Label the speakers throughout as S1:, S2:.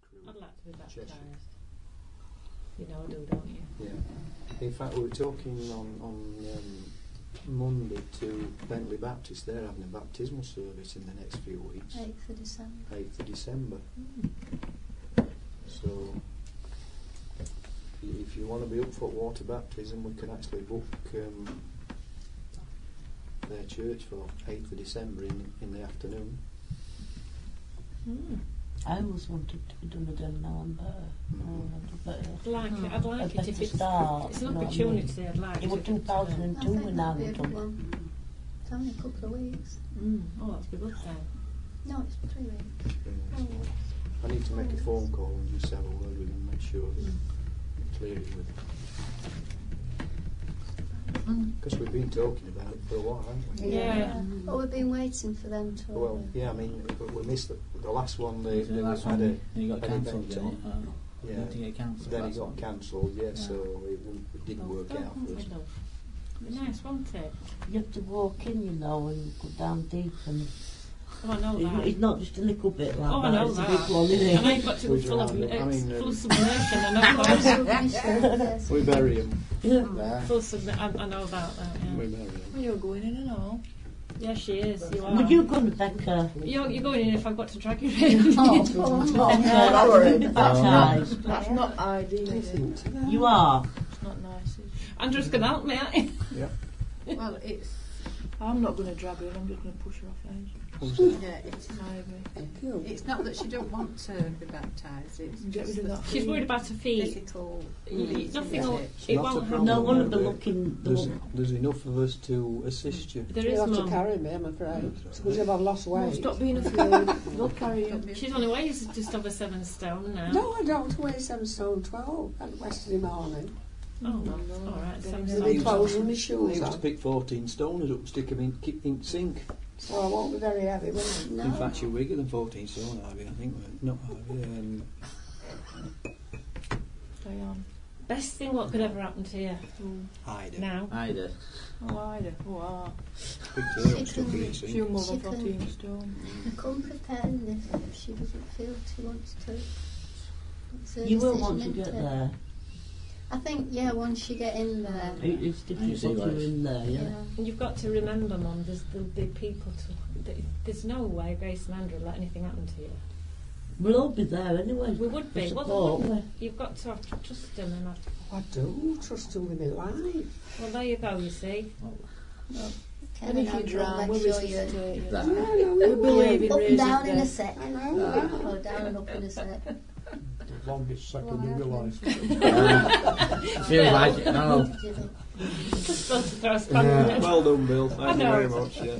S1: through
S2: I'd like to be
S1: Cheshire.
S2: baptised. You know I do, don't you?
S1: Yeah. In fact, we were talking on Monday to Bentley Baptist. They're having a baptismal service in the next few weeks.
S3: 8th of December.
S1: 8th of December. So, if you want to be up for water baptism, we can actually book their church for 8th of December in the afternoon.
S4: I always wanted to be done again now I'm better.
S2: I'd like it if it's an opportunity. I'd like
S4: it. It was 2002 when I was done.
S3: It's only a couple of weeks.
S2: Oh, that's a good then.
S3: No, it's 3 weeks. 4 weeks.
S1: I need to make a phone call and just have a word with them, make sure that we clear it with them. Because we've been talking about it for a while, haven't we?
S2: Yeah.
S3: Well, we've been waiting for them to.
S1: Well, yeah, I mean, we missed the last one. They had
S5: he got
S1: an
S5: cancelled,
S1: event
S5: didn't
S1: on.
S5: it?
S1: Yeah.
S5: Did he get cancelled?
S1: Then it got cancelled, yeah, so it didn't work out for us.
S2: Be nice, won't it?
S4: You have to walk in, you know, and go down deep and...
S2: Oh, I know that.
S4: It's not just a little bit like
S2: I
S4: that,
S2: know
S4: it's
S2: that.
S4: a big one, isn't it?
S2: And I've got to go full of submersion and
S3: Yes.
S1: We bury them.
S4: Yeah.
S2: full submersion. I know about that, yeah.
S1: We bury them.
S6: Well, you're going in and all.
S2: Yeah, she is, you are.
S4: Would you go to Becca?
S2: You're going in if I've got to drag you in.
S4: Becca, baptised.
S6: That's not ideal, is it?
S4: You are?
S6: It's not nice, is it?
S2: Andrew's going to help me, aren't you?
S1: Yeah.
S6: Well, I'm not going to drag her in, I'm just going to push her off edge.
S7: Yeah, it's
S6: Ivy.
S7: it's not that she don't want to be baptised. It's
S6: Get rid
S7: just
S6: of
S7: the
S6: that.
S2: She's worried about her feet.
S7: physical.
S2: Nothing will,
S1: It's
S2: it
S1: not a
S2: won't
S1: problem.
S2: happen.
S4: No, one of the
S1: There-
S4: looking...
S1: There's enough of us to assist you.
S2: There
S8: You'll
S2: is,
S8: have to
S2: Mum.
S8: carry me, I'm afraid. Because if I've lost weight.
S6: No, stop being afraid. We'll carry you.
S2: She's only weighs just over 7 stone now.
S8: No, I don't weigh 7 stone 12 on Wednesday morning.
S2: Oh, all right. 7
S8: With
S2: stone.
S8: my clothes and my
S1: I
S8: shoes
S1: used to
S8: on.
S1: pick 14 stoners up, stick them in sink.
S8: So I won't be very heavy, will I?
S3: No.
S1: In fact, you're bigger than 14 stone, Ivy, I think. Not Ivy.
S6: Stay on.
S2: Best thing what could ever happen to you
S1: Ida.
S2: now.
S5: Ida.
S6: Oh, Ida. Oh,
S1: Picked her up, stuck her in
S6: she'll
S1: sink.
S6: move
S3: She
S6: on
S3: can-
S6: 14 stone.
S3: Come prepared if she doesn't feel she wants to. It's her
S4: You will
S3: decision,
S4: want to get
S3: isn't it?
S4: there.
S3: I think, yeah, once you get in there.
S4: It's difficult
S5: see
S4: once you're in there, yeah.
S2: And you've got to remember, Mum, there'll be people there's no way Grace and Andrew will let anything happen to you.
S4: We'll all be there anyway.
S2: We would be.
S4: For
S2: Well,
S4: support.
S2: they wouldn't. You've got to have to trust them and have to,
S8: I do trust her with my life.
S2: well, there you go, you see.
S6: And if you drown, we'll resuscitate you.
S8: Yeah, I know.
S6: We believe in
S3: Up and
S6: raising
S3: down in a
S6: dead.
S3: sec.
S8: I know.
S3: Oh, down and up in a sec.
S9: The longest second of your life.
S5: Feels like it now.
S2: Just got to throw a spanner in it.
S1: Well done, Bill. Thank you
S2: know.
S1: very much. Yeah.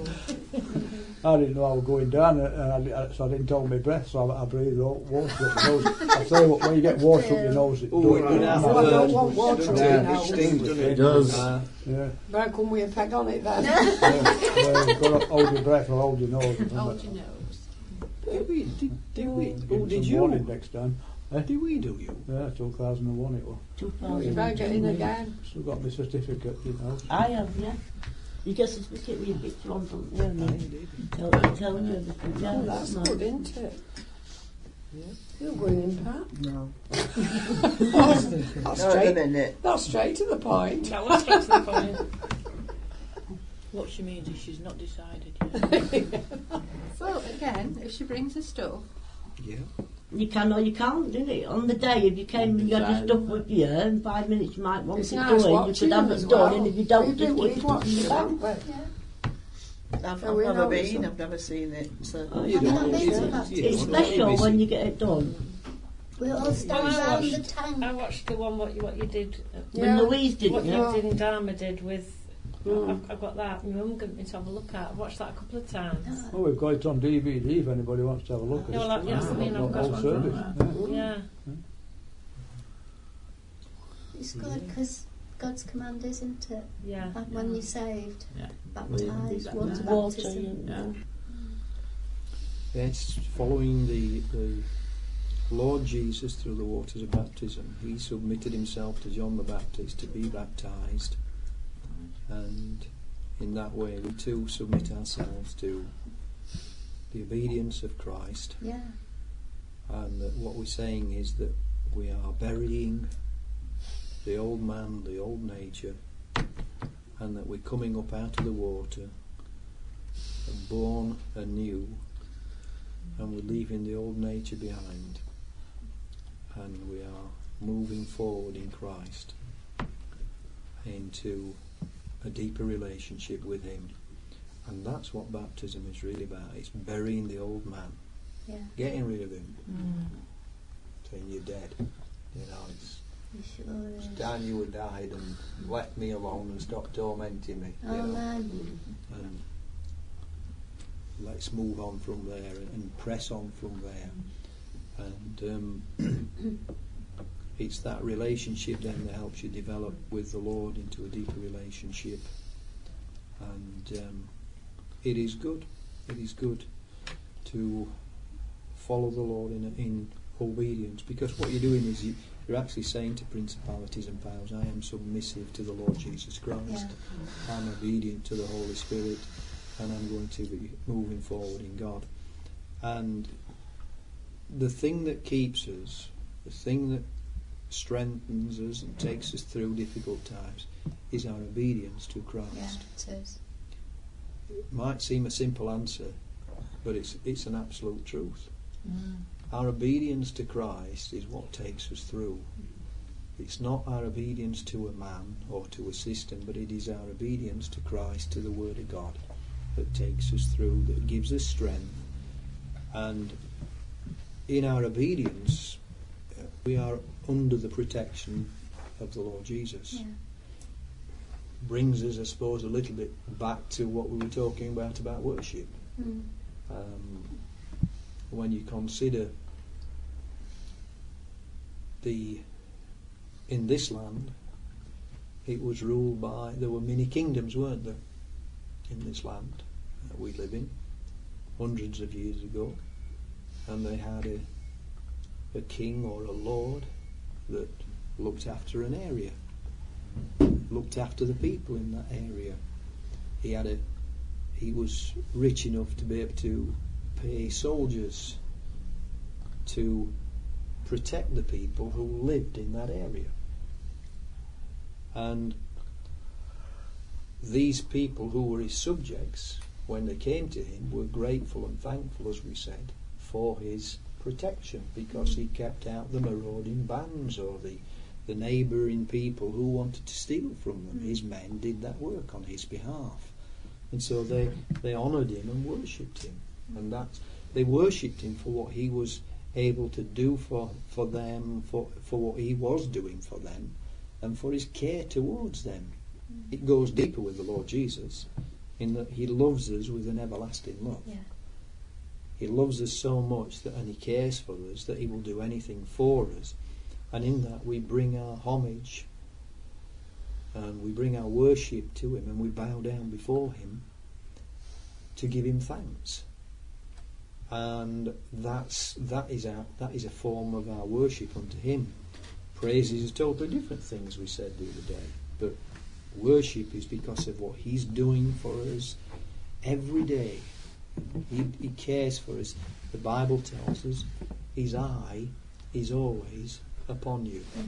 S9: I didn't know I was going down, so I didn't hold my breath, so I breathed out water up my nose. I tell you what, when you get water up your nose, it
S1: Oh, it
S9: does.
S1: would have
S8: Well, I don't want water
S1: doesn't
S8: up
S1: it?
S8: my
S1: It
S8: nose.
S1: stings, doesn't it?
S5: It does.
S9: Yeah.
S8: But I come with a peg on it then.
S9: You've got to hold your breath or hold your nose.
S7: Hold your nose.
S1: Did we?
S9: Oh,
S1: Did you?
S9: next time.
S1: Did we do you?
S9: Yeah, 2001 it was.
S8: If I get in again.
S9: Still got my certificate, you know.
S4: I have, yeah. You get a certificate with your picture on, don't you? And
S1: I
S4: you
S1: did.
S4: tell you everything. Yeah,
S8: Oh, that's
S4: nice.
S8: good, isn't it?
S1: Yeah.
S8: You're going in, Pat?
S5: No.
S8: That's straight. That's straight to the point.
S2: That was straight to the point.
S6: What she means is she's not decided yet.
S7: So again, if she brings her stuff,
S1: Yeah.
S4: You can or you can't, didn't it? On the day, if you came and you had your stuff with you, in 5 minutes you might want
S8: It's
S4: it
S8: nice
S4: going, you
S8: watching
S4: could have
S8: them
S4: it
S8: as
S4: done,
S8: well.
S4: and if you don't, just
S8: We'd
S4: keep it
S8: watch
S4: in the
S8: it,
S4: back.
S8: won't we?
S7: I've
S8: So we
S7: never
S8: know
S7: been,
S8: it's-
S7: I've never seen it. So.
S4: Oh,
S1: You
S3: I've
S1: don't.
S3: not been
S1: You
S3: to
S1: don't.
S3: that.
S1: You
S4: It's
S1: don't.
S4: special
S1: You're
S4: when
S1: busy.
S4: you get it done.
S3: We'll all stand
S2: Well, I
S3: round the
S2: watched-
S3: tank.
S2: I watched the one what you did.
S4: When Louise did
S2: What
S4: it,
S2: you
S4: yeah.
S2: did in Dharma did with.
S8: Mm.
S2: I've got that. My mum got me to have a look at. I've watched that a couple of times.
S9: Oh, we've got it on DVD if anybody wants to have a look at
S2: Yeah, well,
S9: it.
S2: yes, I mean, I've got
S9: Old
S2: one.
S9: service. Yeah.
S2: Yeah.
S3: It's good because God's command, isn't it?
S2: Yeah.
S3: Like when you're saved,
S5: Yeah.
S3: baptised, water
S4: Water,
S3: baptism.
S5: Yeah.
S1: Yeah, it's following the Lord Jesus through the waters of baptism. He submitted himself to John the Baptist to be baptised, and in that way we too submit ourselves to the obedience of Christ,
S3: Yeah.
S1: and that what we're saying is that we are burying the old man, the old nature, and that we're coming up out of the water and born anew, and we're leaving the old nature behind, and we are moving forward in Christ into a deeper relationship with Him. And that's what baptism is really about. It's burying the old man,
S3: Yeah.
S1: getting rid of him, saying you're dead. You know, it's time you had died and left me alone and stopped tormenting me. You know?
S3: Amen.
S1: And let's move on from there and press on from there. And it's that relationship then that helps you develop with the Lord into a deeper relationship. And it is good. It is good to follow the Lord in obedience, because what you're doing is you're actually saying to principalities and powers, I am submissive to the Lord Jesus Christ.
S3: Yeah.
S1: I'm obedient to the Holy Spirit, and I'm going to be moving forward in God. And the thing that keeps us, the thing that strengthens us and takes us through difficult times, is our obedience to Christ.
S3: Yeah, it is.
S1: It might seem a simple answer, but it's an absolute truth. Our obedience to Christ is what takes us through. It's not our obedience to a man or to a system, but it is our obedience to Christ, to the Word of God, that takes us through, that gives us strength. And in our obedience, we are under the protection of the Lord Jesus.
S3: Yeah.
S1: Brings us, I suppose, a little bit back to what we were talking about worship.
S3: Mm.
S1: When you consider in this land, it was ruled by, there were many kingdoms, weren't there, in this land that we live in, hundreds of years ago, and they had a king or a lord that looked after an area, looked after the people in that area. He was rich enough to be able to pay soldiers to protect the people who lived in that area. And these people who were his subjects, when they came to him, were grateful and thankful, as we said, for his protection, because he kept out the marauding bands or the neighbouring people who wanted to steal from them. His men did that work on his behalf. And so they honoured him and worshipped him. And they worshipped him for what he was able to do for them, for what he was doing for them, and for his care towards them. It goes deeper with the Lord Jesus, in that he loves us with an everlasting love.
S3: Yeah.
S1: He loves us so much and he cares for us that he will do anything for us. And in that we bring our homage and we bring our worship to him, and we bow down before him to give him thanks. And that is a form of our worship unto him. Praise is a totally different thing, as we said the other day. But worship is because of what he's doing for us every day. He cares for us. The Bible tells us his eye is always upon you.
S3: Yeah.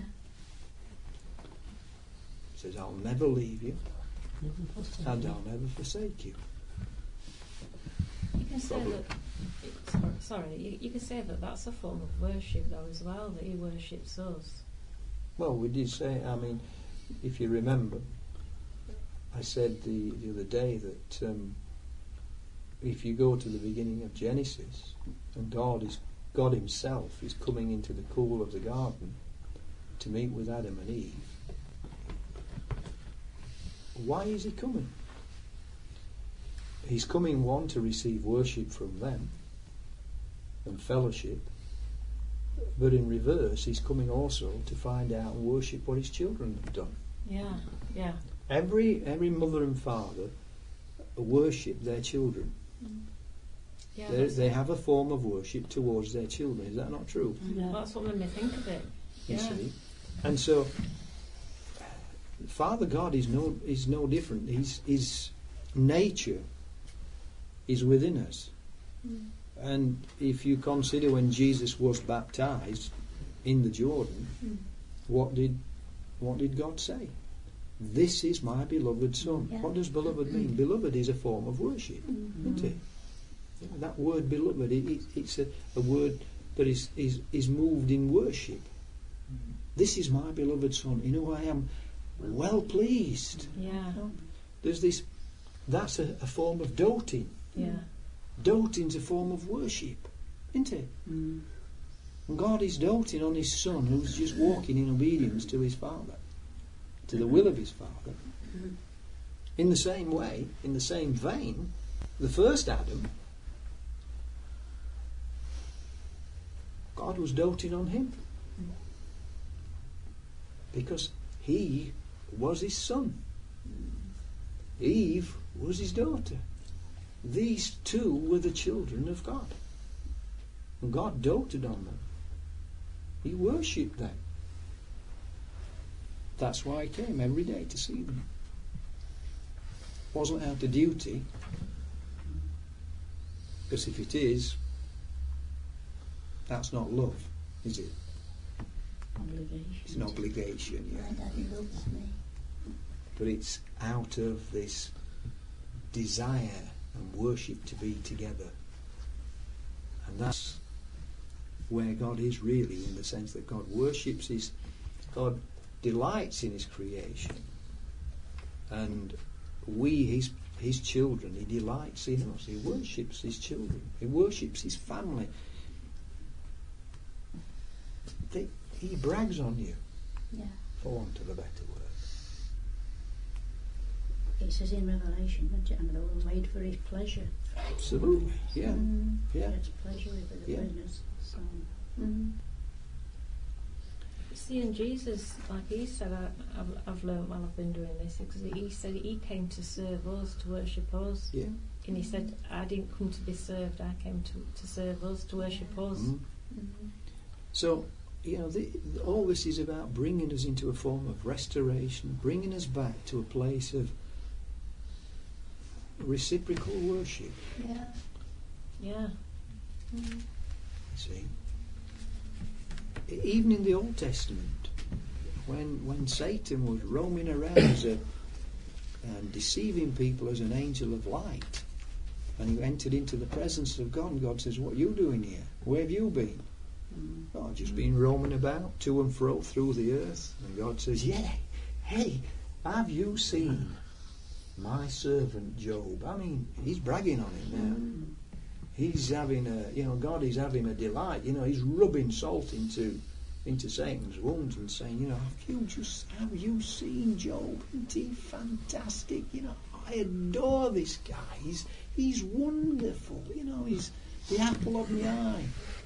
S1: It says, I'll never leave you and I'll never forsake you.
S2: You can say you can say that that's a form of worship though as well, that he worships us.
S1: Well, we did say, I mean, if you remember, I said the other day that if you go to the beginning of Genesis, and God himself is coming into the cool of the garden to meet with Adam and Eve. Why is he coming? He's coming, one, to receive worship from them and fellowship, but in reverse he's coming also to find out and worship what his children have done.
S2: Yeah, yeah.
S1: Every mother and father worship their children.
S2: Yeah,
S1: They have a form of worship towards their children. Is that not true?
S4: Yeah.
S2: that's what made me think of it.
S1: You
S2: Yeah.
S1: see, and so Father God is no different. His nature is within us. And if you consider when Jesus was baptized in the Jordan, what did God say? This is my beloved Son.
S3: Yeah.
S1: What does beloved mean? Beloved is a form of worship, isn't it? You know, that word beloved, it's a word that is moved in worship. This is my beloved Son, in whom I am well pleased.
S2: Yeah.
S1: There's this, that's a form of doting.
S2: Yeah.
S1: Doting's a form of worship, isn't it? And God is doting on his Son who's just walking in obedience to his Father, to the will of his Father. In the same way, in the same vein, the first Adam, God was doting on him because he was his son. Eve was his daughter. These two were the children of God. And God doted on them. He worshipped them. That's why he came every day to see them. Wasn't out of duty, because if it is, that's not love, is it?
S4: Obligation.
S1: It's an obligation,
S3: My
S1: yeah.
S3: daddy loves me.
S1: But it's out of this desire and worship to be together. And that's where God is really, in the sense that God worships God delights in his creation. And we, his children, he delights in us. He worships his children. He worships his family. He brags on you,
S3: Yeah.
S1: for want of a better word.
S4: It says in Revelation that and they were made for his pleasure.
S1: Absolutely, yeah.
S4: He
S1: Yeah.
S4: has pleasure with it,
S1: Yeah.
S4: with us. So,
S2: Seeing Jesus, like he said, I've learned while I've been doing this, because he said he came to serve us, to worship us.
S1: Yeah.
S2: And he said, I didn't come to be served, I came to serve us, to worship us.
S1: So, you know, all this is about bringing us into a form of restoration, bringing us back to a place of reciprocal worship.
S3: Yeah.
S2: Yeah.
S1: See, even in the Old Testament, when Satan was roaming around and deceiving people as an angel of light, and he entered into the presence of God, and God says, "What are you doing here? Where have you been?" "Oh, I've just been roaming about to and fro through the earth." And God says, "Yeah, hey, have you seen my servant Job?" I mean, he's bragging on him now. He's having God is having a delight. He's rubbing salt into Satan's wounds and saying, have you seen Job? Isn't he fantastic? I adore this guy. He's wonderful. He's the apple of my eye.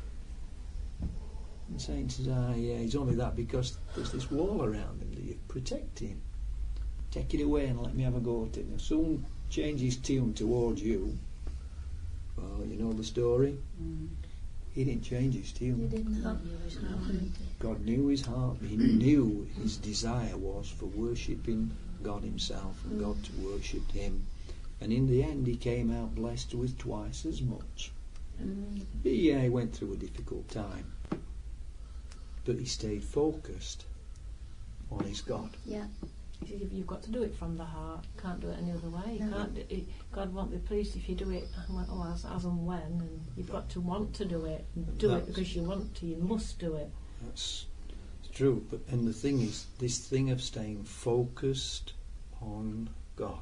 S1: And Satan says, yeah, he's only that because there's this wall around him that you protect him. Take it away and let me have a go at it. He'll soon change his tune towards you. Well, you know the story. He didn't change his tune.
S3: You didn't know.
S1: God knew his heart. He knew his desire was for worshipping God himself and God to worship him. And in the end, he came out blessed with twice as much. Yeah, he went through a difficult time, but he stayed focused on his God.
S3: Yeah.
S2: You've got to do it from the heart. Can't do it any other way.
S3: No.
S2: God won't be pleased if you do it as and when. And you've got to want to do it. And do it because you want to. You must do it.
S1: That's true. And the thing is, this thing of staying focused on God.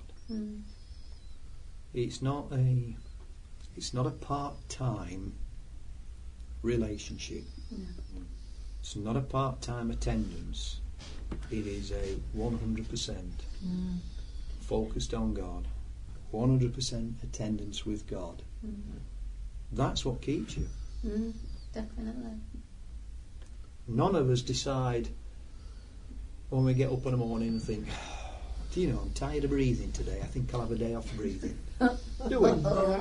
S1: It's not a part-time relationship. It's not a part-time attendance. It is a 100% focused on God, 100% attendance with God. That's what keeps you.
S3: Definitely.
S1: None of us decide when we get up in the morning and think, I'm tired of breathing today. I think I'll have a day off breathing. Do we?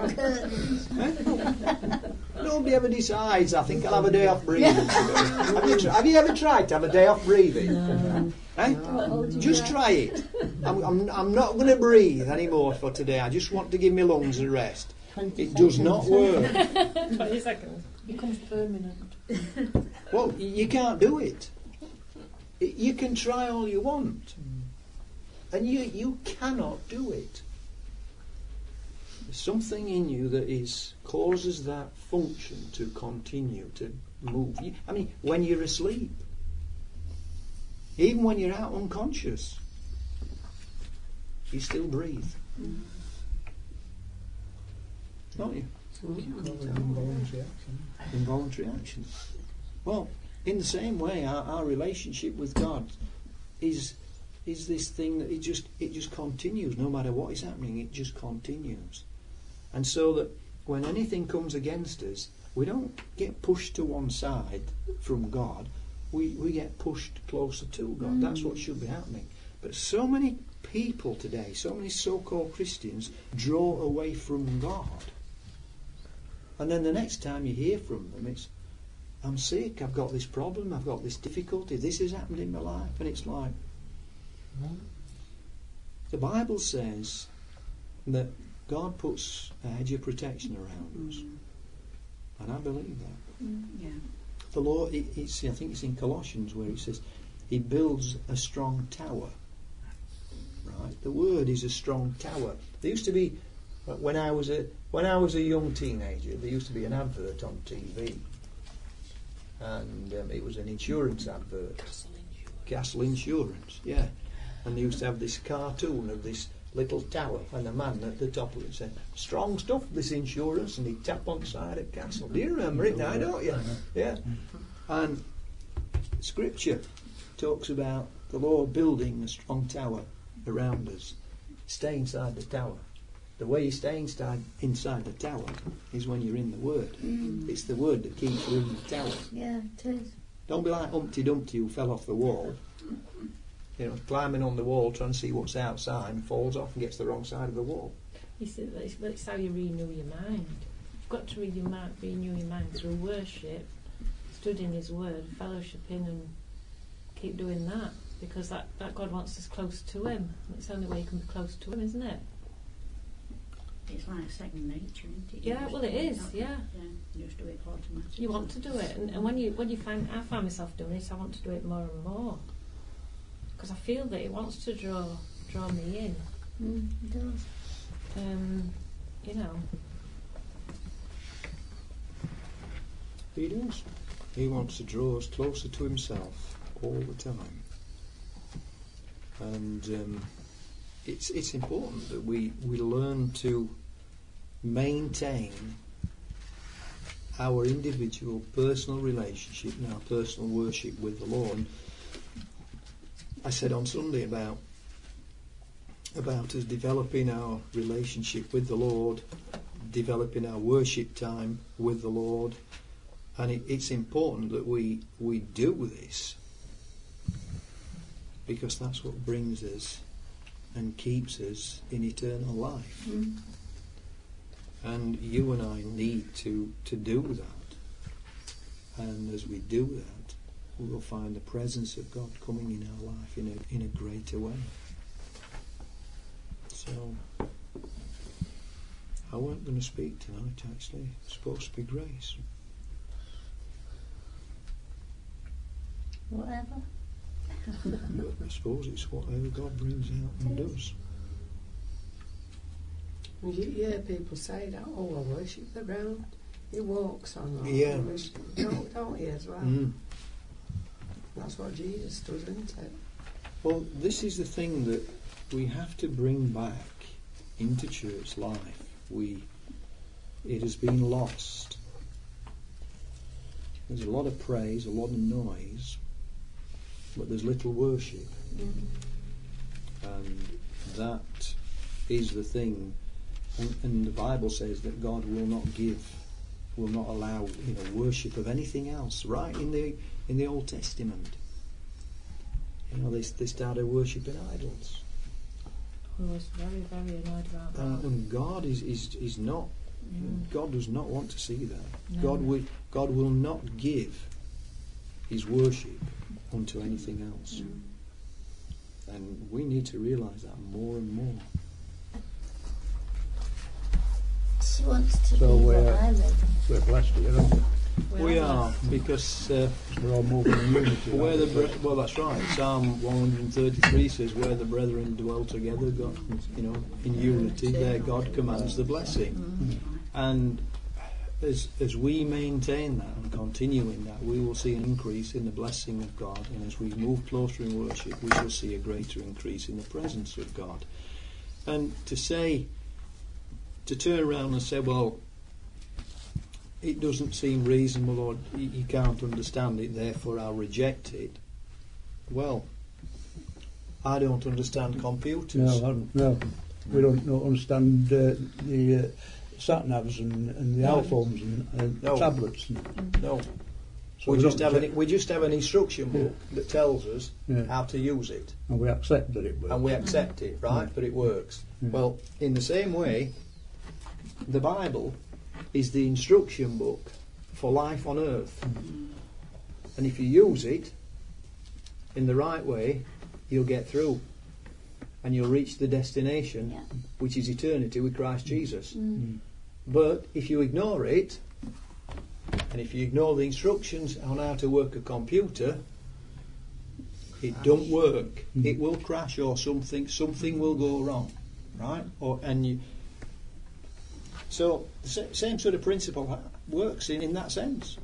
S1: Nobody ever decides, I think I'll have a day off breathing today. Have you ever tried to have a day off breathing? No. Just try it. I'm not going to breathe anymore for today. I just want to give my lungs a rest.
S4: 20
S1: It does not work.
S2: 20 seconds.
S6: Becomes permanent.
S1: Well, you can't do it. You can try all you want, and you cannot do it. There's something in you that causes that function to continue to move. When you're asleep, even when you're out unconscious, you still breathe, don't you? Involuntary action. Well, in the same way, our relationship with God is this thing that it just continues. No matter what is happening, it just continues. And so that when anything comes against us, we don't get pushed to one side from God. We get pushed closer to God. That's what should be happening. But so many people today, so many so-called Christians, draw away from God. And then the next time you hear from them, it's, I'm sick, I've got this problem, I've got this difficulty, this has happened in my life. And it's like, the Bible says that God puts a hedge of protection around us. And I believe that.
S7: Yeah.
S1: The Lord, I think it's in Colossians where it says, He builds a strong tower. Right? The Word is a strong tower. There used to be, when I was a young teenager, there used to be an advert on TV. And it was an insurance advert. Castle Insurance, yeah. And they used to have this cartoon of this little tower and a man at the top of it said, strong stuff, this insurance, and he'd tap on the side of Castle. Do you remember it now, don't you? Yeah. And Scripture talks about the Lord building a strong tower around us. Stay inside the tower. The way you stay inside the tower is when you're in the Word. It's the Word that keeps you in the tower.
S3: Yeah, it is.
S1: Don't be like Humpty Dumpty who fell off the wall. Climbing on the wall trying to see what's outside and falls off and gets the wrong side of the wall.
S2: You see, that's how you renew your mind. You've got to renew your mind through worship, studying His Word, fellowshipping, and keep doing that, because that God wants us close to Him. It's the only way you can be close to Him, isn't it?
S10: It's like second nature, isn't it?
S2: Yeah, well, it is. Yeah.
S10: You just do it automatically.
S2: You want to do it, and when you find, I find myself doing it, I want to do it more and more, because I feel that He wants to draw me in.
S3: It does.
S1: He does. He wants to draw us closer to Himself all the time. And it's important that we learn to maintain our individual personal relationship and our personal worship with the Lord. I said on Sunday about us developing our relationship with the Lord, developing our worship time with the Lord, and it's important that we do this, because that's what brings us and keeps us in eternal life. And you and I need to do that. And as we do that, we will find the presence of God coming in our life in a greater way. So, I weren't going to speak tonight, actually. It's supposed to be Grace.
S3: Whatever.
S1: But I suppose it's whatever God brings out and does.
S8: You hear people say that, I worship the ground. He walks on that.
S1: Yeah.
S8: Don't you as well? That's what Jesus does, isn't it?
S1: Well, this is the thing that we have to bring back into church life. It has been lost. There's a lot of praise, a lot of noise, but there's little worship. And that is the thing. And the Bible says that God will not allow worship of anything else. Right in the Old Testament, they started worshipping idols.
S2: I was very, very annoyed about that.
S1: And God is not. God does not want to see that.
S2: No.
S1: God will not give His worship unto anything else. And we need to realise that more and more.
S3: She wants to
S9: So
S3: be
S9: we're-
S3: what I read.
S9: We're blessed here, aren't we?
S1: We are, because
S9: We're all moving in unity.
S1: where the
S9: aren't we?
S1: well, that's right. Psalm 133 says, "Where the brethren dwell together, God, in unity, there God commands the blessing." And as we maintain that and continue in that, we will see an increase in the blessing of God. And as we move closer in worship, we shall see a greater increase in the presence of God. And to turn around and say, well, it doesn't seem reasonable, or you can't understand it, therefore I'll reject it. Well, I don't understand computers.
S9: No. We don't understand the sat-navs and the iPhones and
S1: No.
S9: tablets.
S1: No.
S9: So
S1: We just have
S9: don't-
S1: an instruction book that tells us
S9: Yeah.
S1: how to use it.
S9: And we accept that it works.
S1: And we accept it, right? But it works.
S9: Yeah.
S1: Well, in the same way, the Bible is the instruction book for life on earth. And if you use it in the right way, you'll get through. And you'll reach the destination,
S3: Yeah.
S1: which is eternity with Christ Jesus.
S3: Mm.
S1: But if you ignore it, and if you ignore the instructions on how to work a computer, it don't work. It will crash, or something will go wrong, right? So the same sort of principle works in that sense.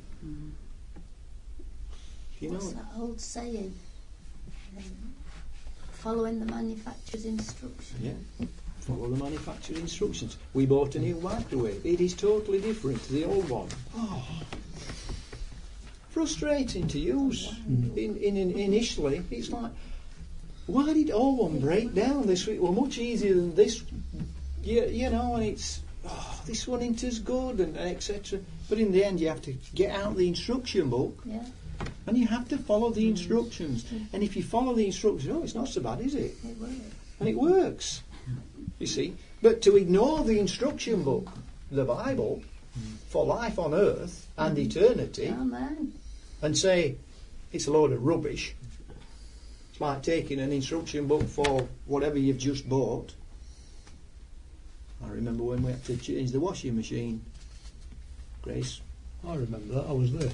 S1: You
S3: What's
S1: know,
S3: that old saying? Following the manufacturer's instructions.
S1: yeah. Follow the manufacturer's instructions. We bought a new microwave. It is totally different to the old one. Oh, frustrating to use. Initially, it's like, why did old one break down? This were much easier than this. And it's this one ain't as good, and etc. But in the end, you have to get out the instruction book.
S3: Yeah.
S1: And you have to follow the instructions. And if you follow the instructions, it's not so bad, is it?
S3: It works.
S1: And it works. You see? But to ignore the instruction book, the Bible, for life on earth and eternity,
S3: Oh man.
S1: and say it's a load of rubbish, it's like taking an instruction book for whatever you've just bought. I remember when we had to change the washing machine. Grace
S9: I remember that. I was there.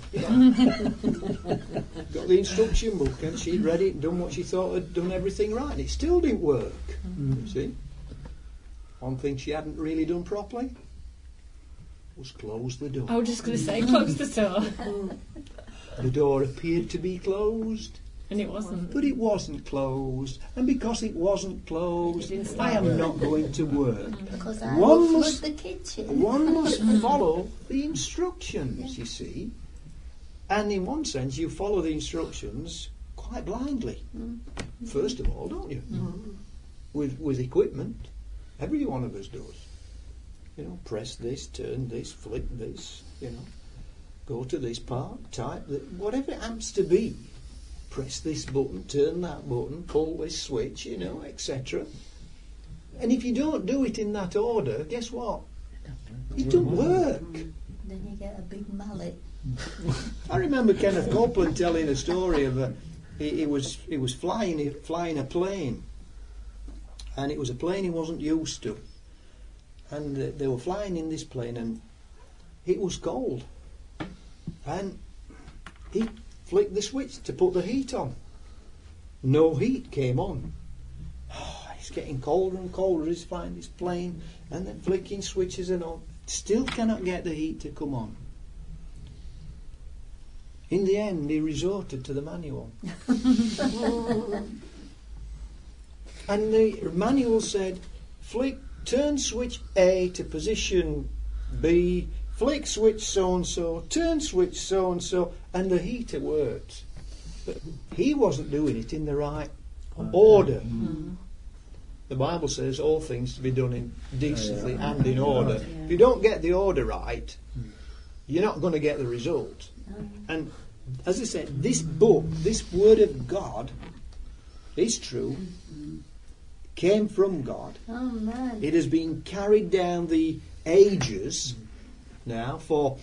S1: got the instruction book and she'd read it and done what she thought had done everything right, and it still didn't work. You see? One thing she hadn't really done properly was close the door.
S2: I was just going to say, close the door.
S1: The door appeared to be closed,
S2: And it wasn't.
S1: but it wasn't closed. And because it wasn't closed,
S2: It didn't
S1: I
S2: start
S1: am not going to work.
S3: Because I
S1: One
S3: will flood
S1: must-
S3: the kitchen.
S1: One must follow the instructions, you see. And in one sense, you follow the instructions quite blindly. First of all, don't you? With equipment. Every one of us does. Press this, turn this, flick this, go to this part, type that, whatever it happens to be. Press this button, turn that button, pull this switch, etc. And if you don't do it in that order, guess what? It don't work.
S3: Then you get a big mallet.
S1: I remember Kenneth Copeland telling a story of he was flying a plane, and it was a plane he wasn't used to, and they were flying in this plane, and it was cold, and he flicked the switch to put the heat on. No heat came on. It's getting colder and colder. He's flying this plane and then flicking switches and all. Still cannot get the heat to come on. In the end, he resorted to the manual. And the manual said, turn switch A to position B, flick switch so-and-so, turn switch so-and-so, and the heater worked. But he wasn't doing it in the right order. The Bible says all things to be done in decently and in order. If you don't get the order right, you're not going to get the result. And as I said, this book, this Word of God, is true, came from God.
S3: Oh man.
S1: It has been carried down the ages now for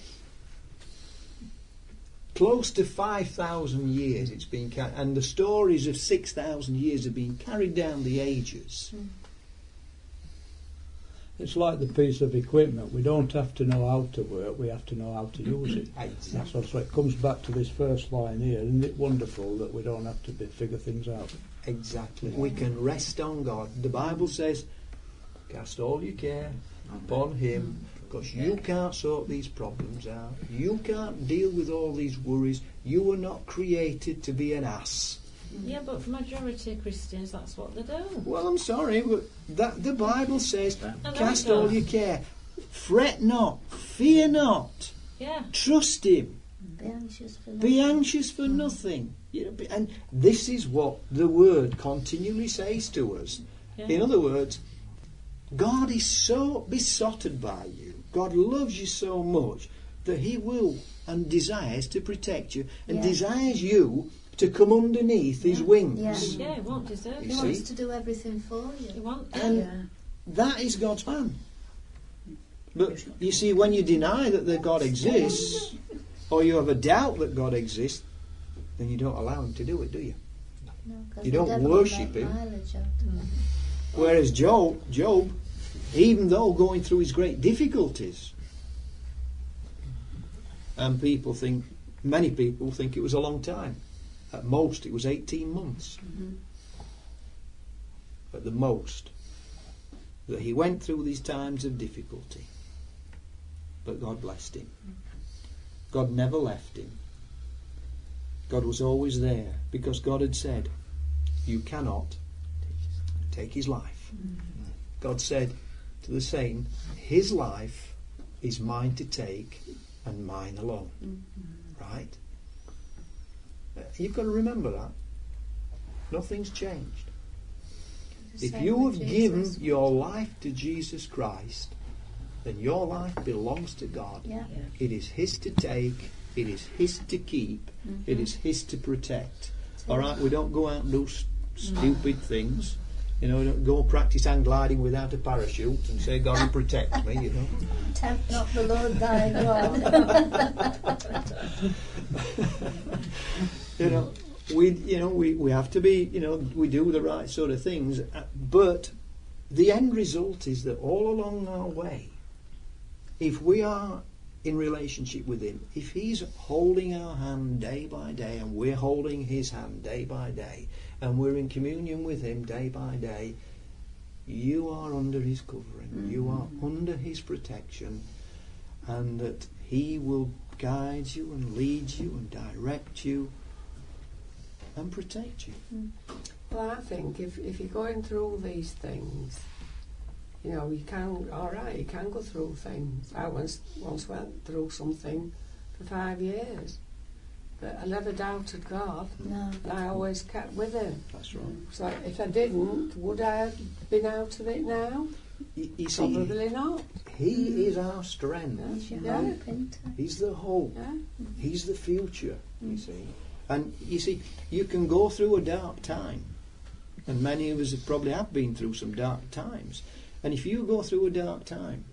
S1: close to 5,000 years. It's been and the stories of 6,000 years have been carried down the ages.
S9: It's like the piece of equipment. We don't have to know how to work, we have to know how to use it.
S1: Exactly.
S9: So it comes back to this first line here. Isn't it wonderful that we don't have to figure things out?
S1: Exactly. We can rest on God. The Bible says, cast all your care upon Him, because you can't sort these problems out. You can't deal with all these worries. You were not created to be an ass.
S2: Yeah, but for majority of Christians, that's what they do.
S1: Well, I'm sorry, but that the Bible says,
S2: And
S1: cast
S2: I don't.
S1: all your care. Fret not, fear not,
S2: Yeah.
S1: trust Him.
S3: Be anxious for
S1: Be anxious for nothing. You know, and this is what the Word continually says to us.
S2: Yeah.
S1: In other words, God is so besotted by you. God loves you so much that He will and desires to protect you and
S3: Yeah.
S1: desires you to come underneath His wings.
S3: Yeah.
S2: Yeah, he won't deserve
S1: You
S3: He
S2: it.
S1: see?
S3: wants to do everything for
S2: He
S3: you.
S2: won't.
S1: And
S10: Yeah.
S1: that is God's plan. But you see, when you deny that God exists, or you have a doubt that God exists, then you don't allow Him to do it, do you?
S3: No, 'cause
S1: You
S3: the
S1: don't
S3: devil will
S1: worship
S3: make
S1: him.
S3: mileage out of it.
S1: Whereas Job, even though going through his great difficulties, and many people think it was a long time. At most, it was 18 months. At the most, that he went through these times of difficulty. But God blessed him. God never left him. God was always there, because God had said, you cannot take his life. God said to the saint, his life is mine to take and mine alone. Right? You've got to remember that. Nothing's changed.
S3: The
S1: If
S3: same
S1: you
S3: with
S1: have given
S3: Jesus.
S1: your life to Jesus Christ, then your life belongs to God.
S3: Yeah.
S1: It is His to take, it is His to keep, it is His to protect. Alright, we don't go out and do stupid things. You know, we don't go practice hang gliding without a parachute and say God will protect me, you know.
S3: Tempt not the Lord thy God.
S1: we have to be, we do the right sort of things, but the end result is that all along our way, if we are in relationship with Him, if He's holding our hand day by day and we're holding His hand day by day and we're in communion with Him day by day, you are under His covering, you are under His protection, and that He will guide you and lead you and direct you and protect you.
S8: Well, I think if you're going through all these things, you can go through things. I once went through something for 5 years, but I never doubted God.
S3: No.
S8: I always kept with Him.
S1: That's right.
S8: So if I didn't, would I have been out of it now?
S1: You see,
S8: Probably not.
S1: He is our strength.
S3: That's your
S8: Yeah.
S3: hope, isn't it?
S1: He's the hope.
S8: Yeah.
S1: He's the future, you see. And you see, you can go through a dark time. And many of us probably have been through some dark times. And if you go through a dark time,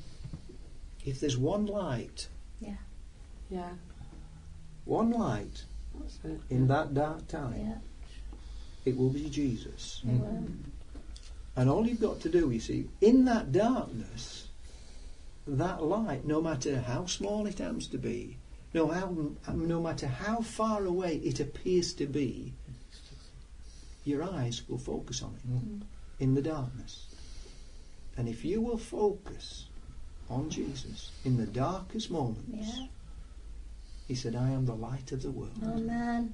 S1: if there's one light,
S8: Yeah.
S1: one light
S8: That's it.
S1: in that dark time,
S3: Yeah.
S1: it will be Jesus.
S3: It will.
S1: And all you've got to do, you see, in that darkness, that light, no matter how small it happens to be, no matter how far away it appears to be, your eyes will focus on it in the darkness. And if you will focus on Jesus in the darkest moments,
S3: Yeah.
S1: He said, I am the light of the world.
S3: Amen.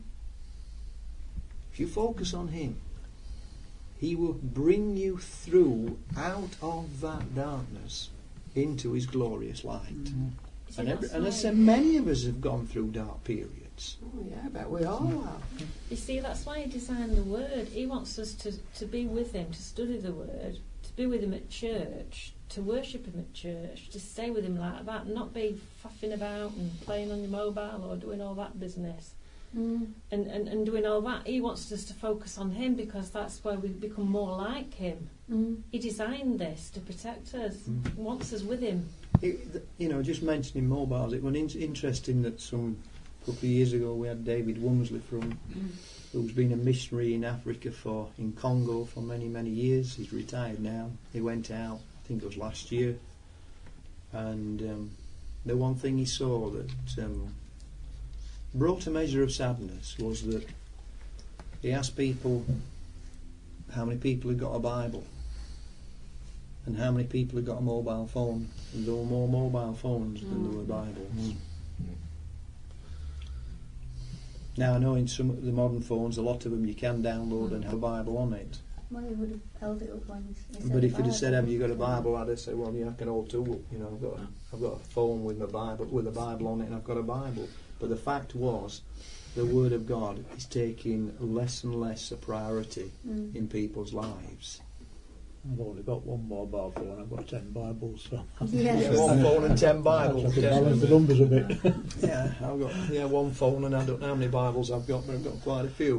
S1: If you focus on Him, He will bring you through out of that darkness into His glorious light.
S2: See,
S1: And,
S2: that's
S1: and as I
S2: why-
S1: said, many of us have gone through dark periods.
S8: Oh, yeah, but we all have.
S2: You see, that's why He designed the Word. He wants us to be with Him, to study the Word, to be with Him at church, to worship Him at church, to stay with Him like that, and not be faffing about and playing on your mobile or doing all that business. And doing all that. He wants us to focus on Him, because that's where we become more like Him. He designed this to protect us. He wants us with Him.
S1: Just mentioning mobiles, it was interesting that some couple of years ago we had David Wumsley who's been a missionary in Africa in Congo for many, many years. He's retired now. He went out think it was last year, and the one thing he saw that brought a measure of sadness was that he asked people how many people had got a Bible and how many people had got a mobile phone, and there were more mobile phones than there were Bibles. Now I know in some of the modern phones, a lot of them you can download and have a Bible on it.
S3: Well, he would have held it up when he said
S1: But if he'd
S3: Bible.
S1: have said, "Have you got a Bible?" I'd have said, "Well, yeah, I can hold two. You know, I've got a phone with my Bible, with a Bible on it, and I've got a Bible." But the fact was, the Word of God is taking less and less a priority in people's lives.
S9: I've only got one mobile phone. I've got 10 Bibles. So
S3: Yeah.
S1: One phone and 10 Bibles.
S9: I can balance the numbers a bit.
S1: Yeah, I've got one phone, and I don't know how many Bibles I've got, but I've got quite a few.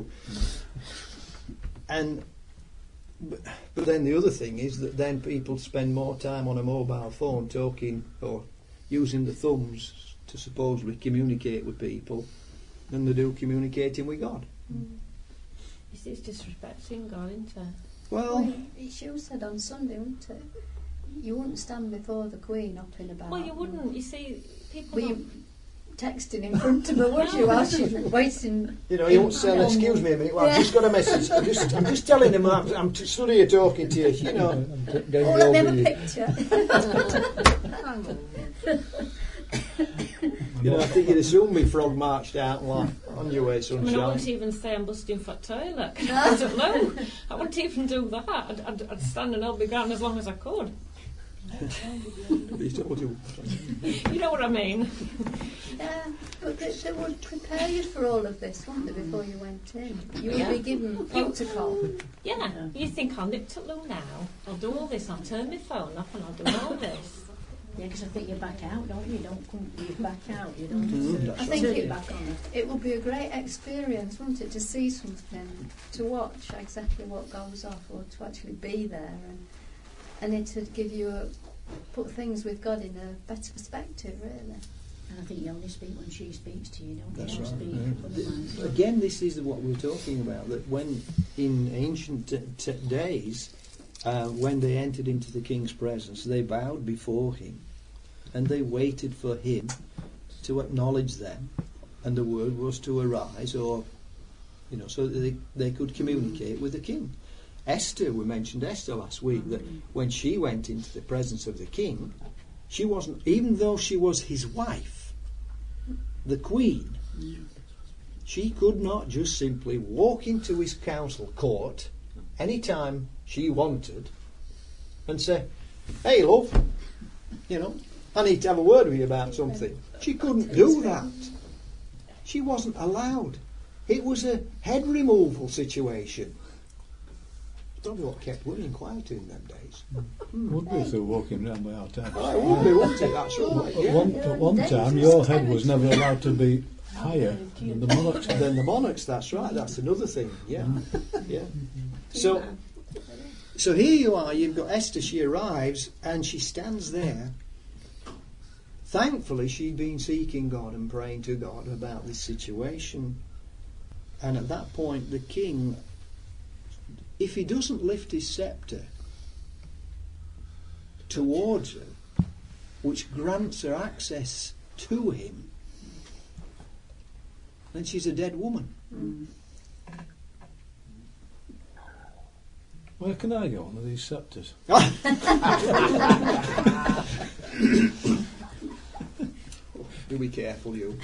S1: But then the other thing is that then people spend more time on a mobile phone talking or using the thumbs to supposedly communicate with people than they do communicating with God.
S2: You see, it's disrespecting God, isn't it?
S1: Well,
S3: you said on Sunday, wouldn't it? You wouldn't stand before the Queen hopping about.
S2: Well, you wouldn't. You see, people
S3: Were
S2: don't...
S3: you texting in front of her, was you, while she was waiting?
S1: you know, you won't say, "Excuse me a minute, well, I've just got a message. I'm just telling him I'm stood here talking to you, you know."
S3: Oh, let me have a picture.
S1: You know, I think you'd assume me frog marched out and like, "On your way,
S2: I
S1: sunshine."
S2: mean, I wouldn't even say I'm busting for toilet. I don't know. I wouldn't even do that. I'd stand and hold my ground as long as I could.
S1: He told you.
S2: You know what I mean?
S3: Yeah, but they would prepare you for all of this, wouldn't they, before you went in? You would be given protocol.
S2: Yeah. You think, I'll nip to Lou now. I'll do all this. I'll turn my phone off and I'll do all this.
S10: Yeah, because I think you back out, don't you? You don't come, you back out. You don't
S3: I think
S10: turn
S3: it,
S10: it back on.
S3: it would be a great experience, wouldn't it, to see something, to watch exactly what goes off, or to actually be there, and it would give you put things with God in a better perspective, really.
S10: And I think you only speak when she speaks to you, don't
S1: That's
S10: you?
S1: right.
S10: Speak otherwise.
S1: Again, this is what we're talking about, that when in ancient days, when they entered into the king's presence, they bowed before him and they waited for him to acknowledge them, and the word was to arise, or, you know, so that they could communicate with the king. Esther, we mentioned Esther last week, that when she went into the presence of the king, she wasn't, even though she was his wife, the queen, she could not just simply walk into his council court any time she wanted and say, "Hey, love, you know, I need to have a word with you about something." She couldn't do that. She wasn't allowed. It was a head removal situation. Probably what kept women quiet in them days.
S9: Would be if they were walking around by our time.
S1: Well, it would be, wouldn't it? That's right. Yeah.
S9: At one time, your head was never allowed to be higher than the monarch's head.
S1: Then the monarchs, that's right. That's another thing. Yeah, yeah. So here you are. You've got Esther. She arrives and she stands there. Thankfully, she'd been seeking God and praying to God about this situation. And at that point, the king, if he doesn't lift his sceptre towards her, which grants her access to him, then she's a dead woman.
S9: Where can I go one of these sceptres?
S1: Do be careful, you.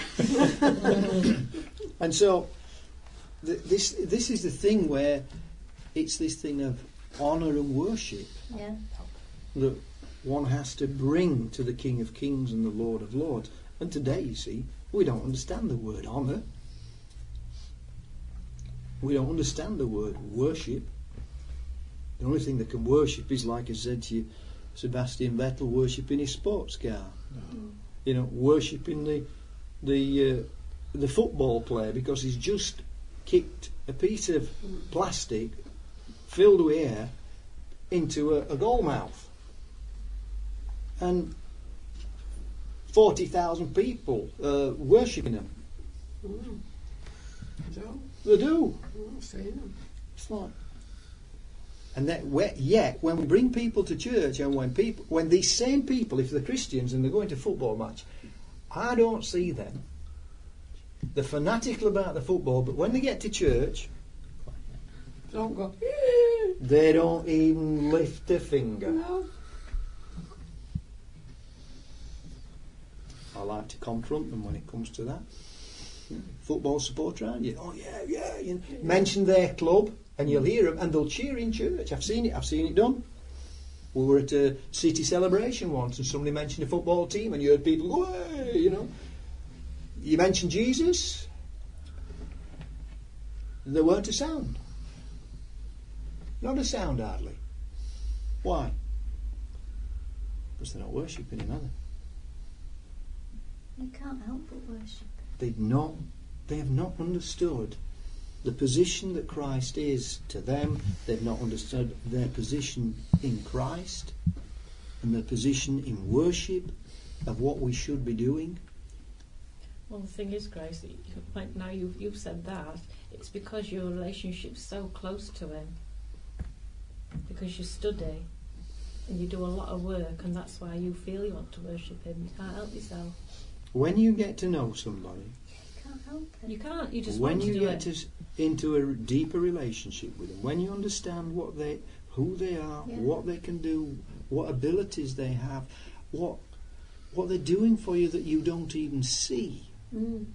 S1: And so, this is the thing where it's this thing of honour and worship
S3: Yeah.
S1: that one has to bring to the King of Kings and the Lord of Lords. And today, you see, we don't understand the word honour. We don't understand the word worship. The only thing that can worship is, like I said to you, Sebastian Vettel worshipping his sports car. You know, worshipping the football player because he's just kicked a piece of plastic filled with air into a goal mouth. And 40,000 people worshipping him.
S8: So,
S1: They do.
S8: I've seen them.
S1: It's like, And yet, when we bring people to church, and when these same people, if they're Christians and they're going to a football match, I don't see them. They're fanatical about the football, but when they get to church,
S8: Don't go.
S1: they don't even lift a finger.
S8: No.
S1: I like to confront them when it comes to that. Football supporter, aren't you? Oh yeah. You mention their club, and you'll hear them, and they'll cheer in church. I've seen it done. We were at a city celebration once, and somebody mentioned a football team, and you heard people go, "Hey," you know. You mentioned Jesus, there weren't a sound. Not a sound, hardly. Why? Because they're not worshipping Him, are they?
S3: You can't help but worship.
S1: They have not understood the position that Christ is to them. They've not understood their position in Christ and their position in worship of what we should be doing.
S2: Well, the thing is, Grace, that now you've said that, it's because your relationship's so close to Him. Because you study and you do a lot of work, and that's why you feel you want to worship Him. You can't help yourself.
S1: When you get to know somebody,
S3: You can't help it.
S2: You can't. You just
S1: when
S2: want to
S1: you
S2: do
S1: get
S2: it.
S1: into a deeper relationship with them, when you understand who they are,
S3: Yeah.
S1: what they can do, what abilities they have, what they're doing for you that you don't even see,
S3: Mm.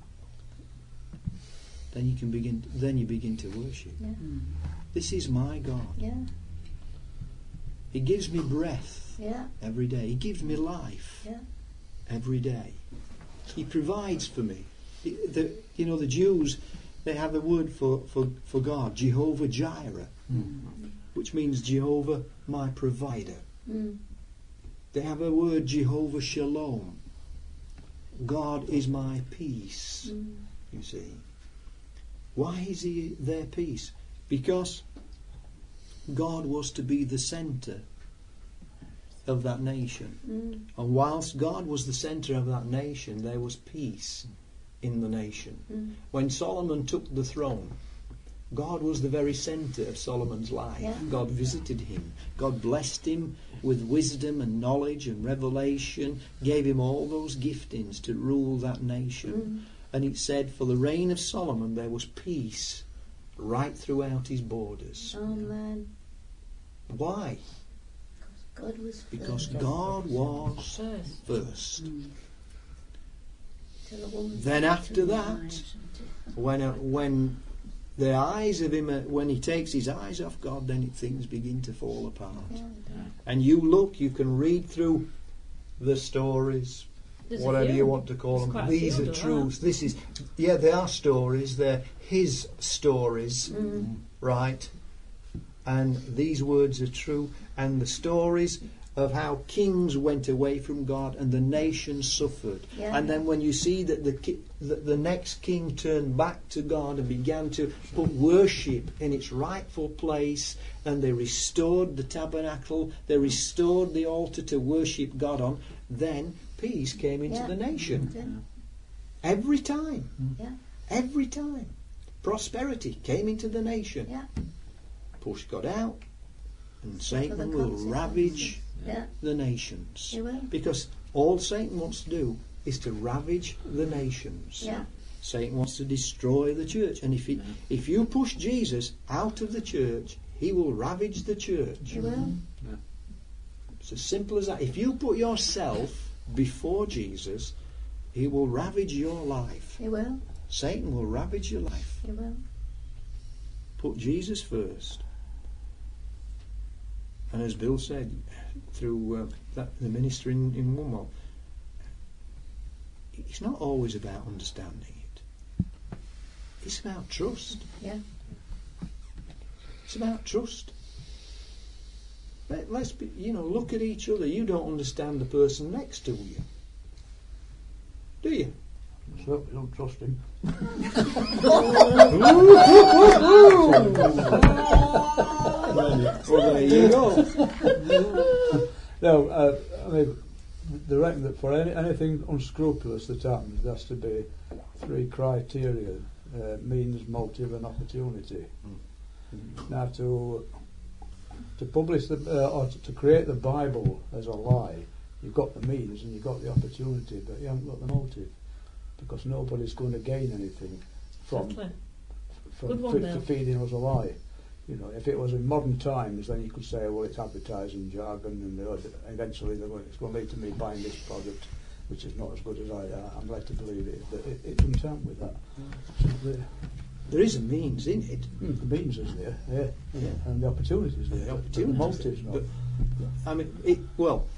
S1: then you begin to worship.
S3: Yeah.
S1: This is my God.
S3: Yeah.
S1: He gives me breath
S3: Yeah.
S1: every day. He gives me life
S3: Yeah.
S1: every day. He provides for me. The Jews, they have a word for God, Jehovah Jireh, which means Jehovah my provider.
S3: Mm.
S1: They have a word, Jehovah Shalom. God is my peace.
S3: Mm.
S1: You see. Why is He their peace? Because God was to be the centre of that nation.
S3: Mm.
S1: And whilst God was the centre of that nation, there was peace in the nation.
S3: Mm.
S1: When Solomon took the throne, God was the very centre of Solomon's life.
S3: Yeah.
S1: God visited him. God blessed him with wisdom and knowledge and revelation, gave him all those giftings to rule that nation.
S3: Mm.
S1: And it said, for the reign of Solomon there was peace right throughout his borders.
S3: Amen.
S1: Why?
S3: God was
S1: Because
S3: first.
S1: God was first.
S3: Till the woman
S1: Then after
S10: Two
S1: that,
S10: lives, isn't it?
S1: when the eyes of him, when he takes his eyes off God, then things begin to fall apart.
S3: Yeah.
S1: And you can read through the stories,
S2: There's a
S1: whatever
S2: few.
S1: you want to call
S2: There's
S1: them.
S2: quite a
S1: These
S2: few
S1: are
S2: of them,
S1: truths. They are stories. They're his stories,
S3: Mm.
S1: right? And these words are true. And the stories of how kings went away from God and the nation suffered.
S3: Yeah.
S1: And then when you see that the next king turned back to God and began to put worship in its rightful place, and they restored the tabernacle, they restored the altar to worship God on, then peace came into
S3: Yeah.
S1: the nation.
S3: Yeah.
S1: Every time.
S3: Yeah.
S1: Every time. Prosperity came into the nation.
S3: Yeah.
S1: Push God out, and
S3: Suffer
S1: Satan
S3: the
S1: will
S3: consequences.
S1: ravage
S3: Yeah.
S1: the nations.
S3: He will.
S1: Because all Satan wants to do is to ravage the nations.
S3: Yeah.
S1: Satan wants to destroy the church. And if you push Jesus out of the church, he will ravage the church.
S3: He will.
S1: It's as simple as that. If you put yourself before Jesus, he will ravage your life.
S3: He will.
S1: Satan will ravage your life.
S3: He will.
S1: Put Jesus first. And as Bill said, through the ministry in Woodmore, it's not always about understanding it. It's about trust.
S3: Yeah.
S1: It's about trust. Let's be, look at each other. You don't understand the person next to you, do you?
S9: Certainly don't trust him.
S1: Well, there you go.
S9: No, I mean, they reckon that for anything unscrupulous that happens, there has to be 3 criteria: means, motive, and opportunity. Now, to to publish or to create the Bible as a lie, you've got the means and you've got the opportunity, but you haven't got the motive, because nobody's going to gain anything from
S2: Good one, Bill.
S9: feeding us a lie. You know, if it was in modern times, then you could say, well, it's advertising jargon, and eventually it's going to lead to me buying this product, which is not as good as I'm led to believe it is. But it doesn't sound with that.
S1: There is a means in it.
S9: The means is there, yeah. And the opportunity is there.
S1: The
S9: but
S1: opportunity.
S9: the motive's not.
S1: But, I mean,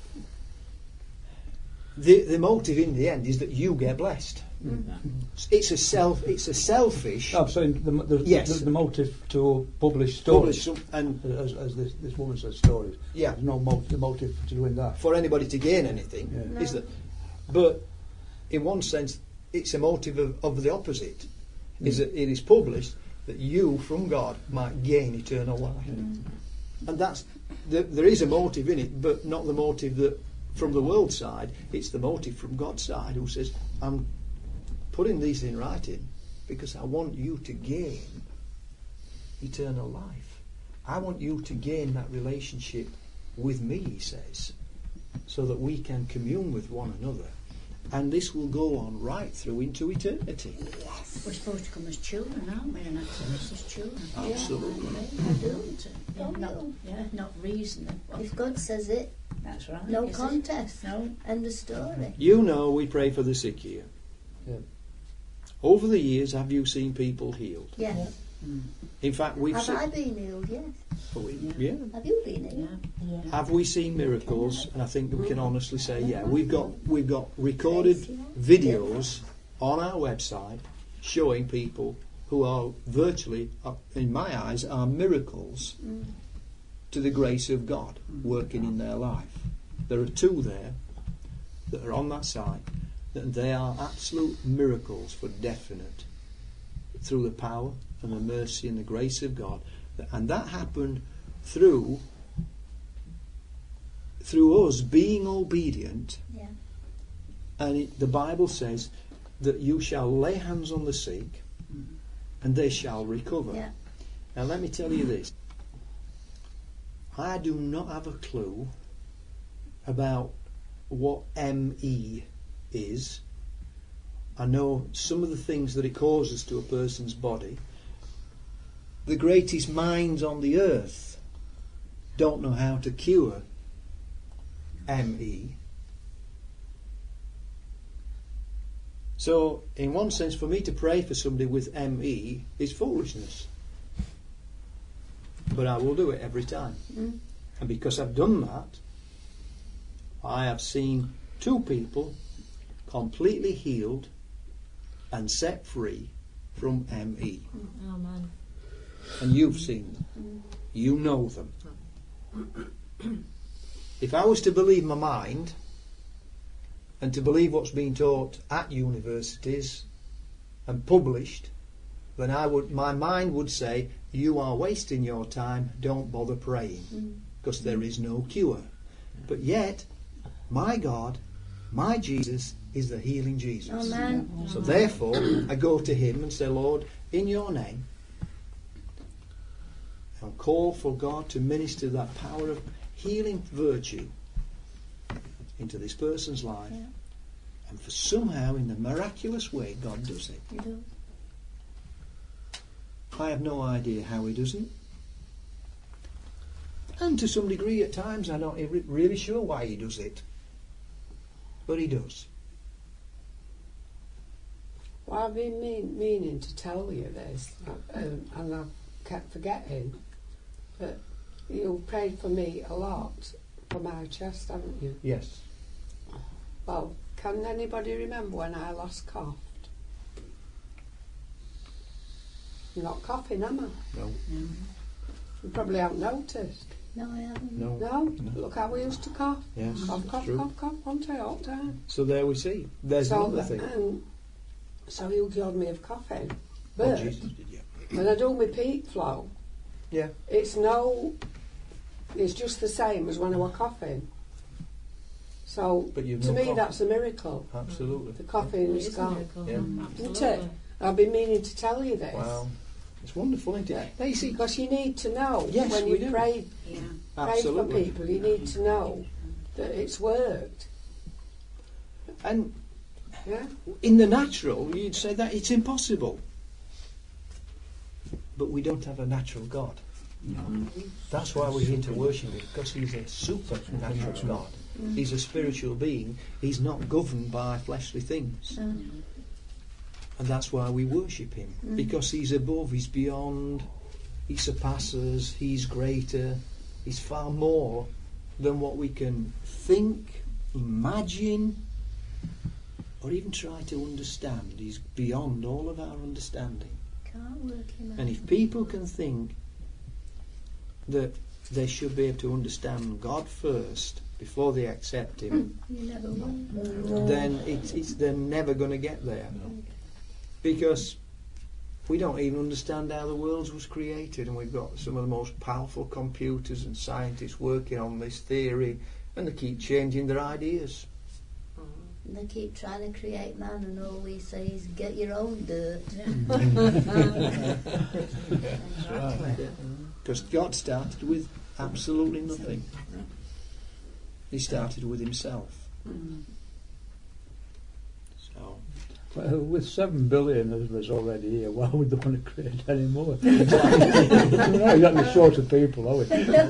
S1: the motive in the end is that you get blessed. It's a selfish.
S9: I'm saying there's the motive to publish stories.
S1: And
S9: as this woman says, stories.
S1: Yeah.
S9: There's no motive to doing that.
S1: For anybody to gain anything,
S9: Yeah.
S1: is that? But in one sense, it's a motive of the opposite. Is that it is published that you, from God, might gain eternal life, and that's there is a motive in it, but not the motive that from the world side. It's the motive from God's side, who says, "I'm putting these in writing because I want you to gain eternal life. I want you to gain that relationship with me," he says, "so that we can commune with one another. And this will go on right through into eternity."
S10: Yes. We're supposed to come as children, aren't we? And act as children.
S1: Absolutely.
S10: Not reasoning.
S3: If God says it,
S10: That's right.
S3: no
S10: Is it?
S3: contest.
S10: No.
S3: End of story.
S1: You know we pray for the sick here.
S9: Yeah.
S1: Over the years, have you seen people healed?
S3: Yes.
S1: In fact, we've
S3: Have
S1: seen...
S3: I been healed? Yes.
S1: Yeah.
S3: Have you been healed?
S10: Yeah.
S1: Have we seen miracles? And I think we can honestly say, yeah. We've got recorded videos on our website showing people who are virtually, in my eyes, are miracles to the grace of God working in their life. There are two there that are on that site, and they are absolute miracles for definite, through the power and the mercy and the grace of God. And that happened through us being obedient.
S3: Yeah.
S1: And the Bible says that you shall lay hands on the sick and they shall recover.
S3: Yeah.
S1: Now let me tell you this. I do not have a clue about what ME is. I know some of the things that it causes to a person's body. The greatest minds on the earth don't know how to cure ME. So, in one sense, for me to pray for somebody with ME is foolishness. But I will do it every time. And because I've done that, I have seen two people completely healed and set free from ME.
S2: Amen.
S1: And you've seen them. You know them. If I was to believe my mind and to believe what's being taught at universities and published, then my mind would say, you are wasting your time, don't bother praying, because there is no cure. But yet, my God, my Jesus, is the healing Jesus.
S3: Amen.
S1: So therefore, I go to him and say, Lord, in your name, I'll call for God to minister that power of healing virtue into this person's life.
S3: Yeah.
S1: And for somehow, in the miraculous way, God does it.
S3: You do.
S1: I have no idea how he doesn't. And to some degree, at times, I'm not really sure why he does it. But he does.
S8: Well, I've been meaning to tell you this, and I've kept forgetting. But you prayed for me a lot for my chest, haven't you?
S1: Yes.
S8: Well, can anybody remember when I last coughed? I'm not coughing, am I?
S1: No.
S8: You probably haven't noticed.
S3: No, I haven't.
S1: No.
S8: No? Look how we used to cough.
S1: Yes.
S8: Cough, cough,
S1: true.
S8: cough, cough, one day all the time.
S1: So there we see. There's
S8: So,
S1: another thing.
S8: so you cured me of coughing.
S1: Oh,
S8: But
S1: Jesus did, yeah.
S8: when I do my peak flow,
S1: Yeah.
S8: it's just the same as when I was coughing. So
S1: But you've
S8: to
S1: no
S8: me
S1: cough.
S8: that's a miracle.
S1: Absolutely.
S8: The coughing
S2: It
S8: is
S2: is a
S8: gone.
S2: miracle.
S1: Yeah.
S8: Isn't
S2: Absolutely.
S8: it? I've been meaning to tell you this.
S1: Wow. It's wonderful, isn't it? Now you see,
S8: Because you need to know
S1: Yes,
S8: when
S1: we
S8: you
S1: do.
S8: pray.
S10: Yeah.
S8: pray for
S1: Absolutely.
S8: people, you need to know that it's worked.
S1: And
S8: Yeah?
S1: in the natural, you'd say that it's impossible. But we don't have a natural God. That's why we're here to worship Him, because He's a supernatural God. He's a spiritual being. He's not governed by fleshly things. And that's why we worship Him, because He's above, He's beyond, He surpasses, He's greater, He's far more than what we can think, imagine, or even try to understand. He's beyond all of our understanding.
S3: Can't work him out.
S1: And if people can think that they should be able to understand God first before they accept Him,
S3: You never will.
S1: then they're never going to get there. Because we don't even understand how the world was created, and we've got some of the most powerful computers and scientists working on this theory, and they keep changing their ideas.
S3: They keep trying to create man, and all we say is get your own dirt.
S1: Because God started with absolutely nothing. He started with Himself. So,
S9: Well, with 7 billion of us already here, why would they want to create any more? We're not exactly short of people, are we?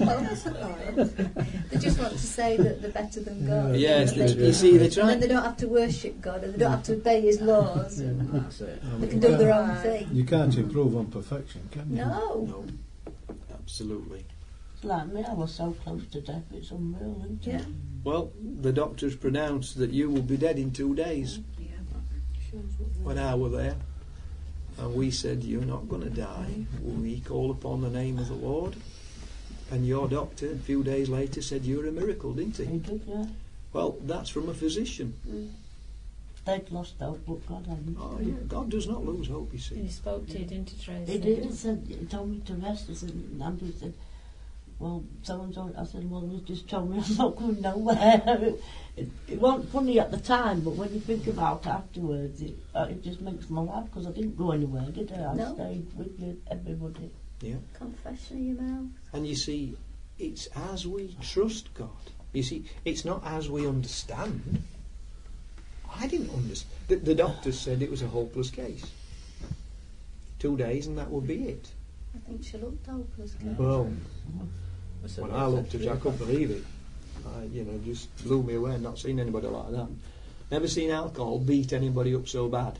S3: They just want to say that they're better than God.
S1: yes,
S3: And
S1: you see, they
S3: and
S1: try.
S3: then they don't have to worship God, and they don't have to obey His laws. And
S5: That's it.
S3: they can do their own thing.
S11: You can't improve on perfection, can you?
S3: No.
S1: No, absolutely.
S4: It's like me, I was so close to death, it's unreal, isn't it?
S3: Yeah.
S1: Well, the doctors pronounced that you will be dead in 2 days. When I were there, and we said, you're not going to die. We call upon the name of the Lord. And your doctor, a few days later, said you're a miracle, didn't he?
S4: He did, yeah.
S1: Well, that's from a physician.
S4: They'd lost hope, but God hadn't.
S1: Oh, yeah. God does not lose hope, you
S2: And
S1: see.
S2: he spoke to you, didn't he, Tracy?
S4: He did, he said, he told me to rest. He said, and Andrew said, well, so-and-so, I said, well, he just told me I'm not going nowhere. It wasn't funny at the time, but when you think about it afterwards, it just makes me laugh, because I didn't go anywhere, did I? I
S3: No.
S4: stayed with you, everybody.
S3: Confession of your mouth.
S1: And you see, it's as we trust God. You see, it's not as we understand. I didn't understand. The doctors said it was a hopeless case. 2 days and that would be it.
S3: I think she looked hopeless.
S1: Well, when I looked at it, I couldn't believe it. Just blew me away. Not seen anybody like that. Never seen alcohol beat anybody up so bad.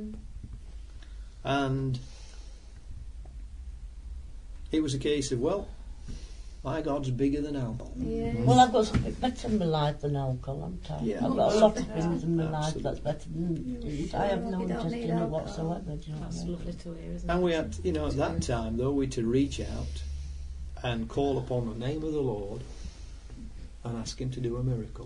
S1: And it was a case of, well, my God's bigger than alcohol.
S3: Yeah.
S4: Well, I've got something better in my life than alcohol, haven't I?
S1: Yeah.
S4: I've got a lot of things in my life
S1: Absolutely.
S4: that's better than
S3: Sure,
S4: I have no
S3: you don't
S4: interest
S3: need
S4: in it
S3: alcohol.
S4: whatsoever, do you know what I
S2: That's
S4: mean?
S2: lovely to hear, isn't
S1: And
S2: it?
S1: we had, at that time, though, we to reach out and call upon the name of the Lord and ask Him to do a miracle.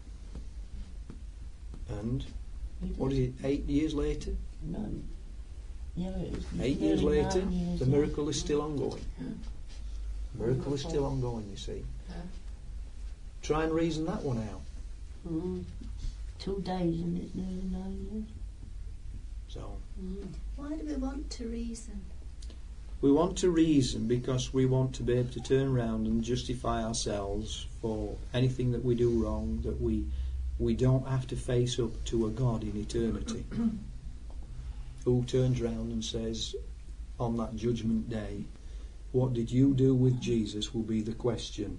S1: And, what is it, 8 years later?
S4: No. Yeah, it was
S1: 8 years
S4: nearly
S1: later,
S4: 9 years,
S1: the
S4: yeah.
S1: miracle is still ongoing. Miracle is still ongoing, you see. Try and reason that one out.
S4: 2 days and it's nearly 9 years.
S1: So,
S3: Why do we want to reason?
S1: we want to reason because we want to be able to turn around and justify ourselves for anything that we do wrong, that we don't have to face up to a God in eternity who turns round and says on that judgment day, what did you do with Jesus will be the question.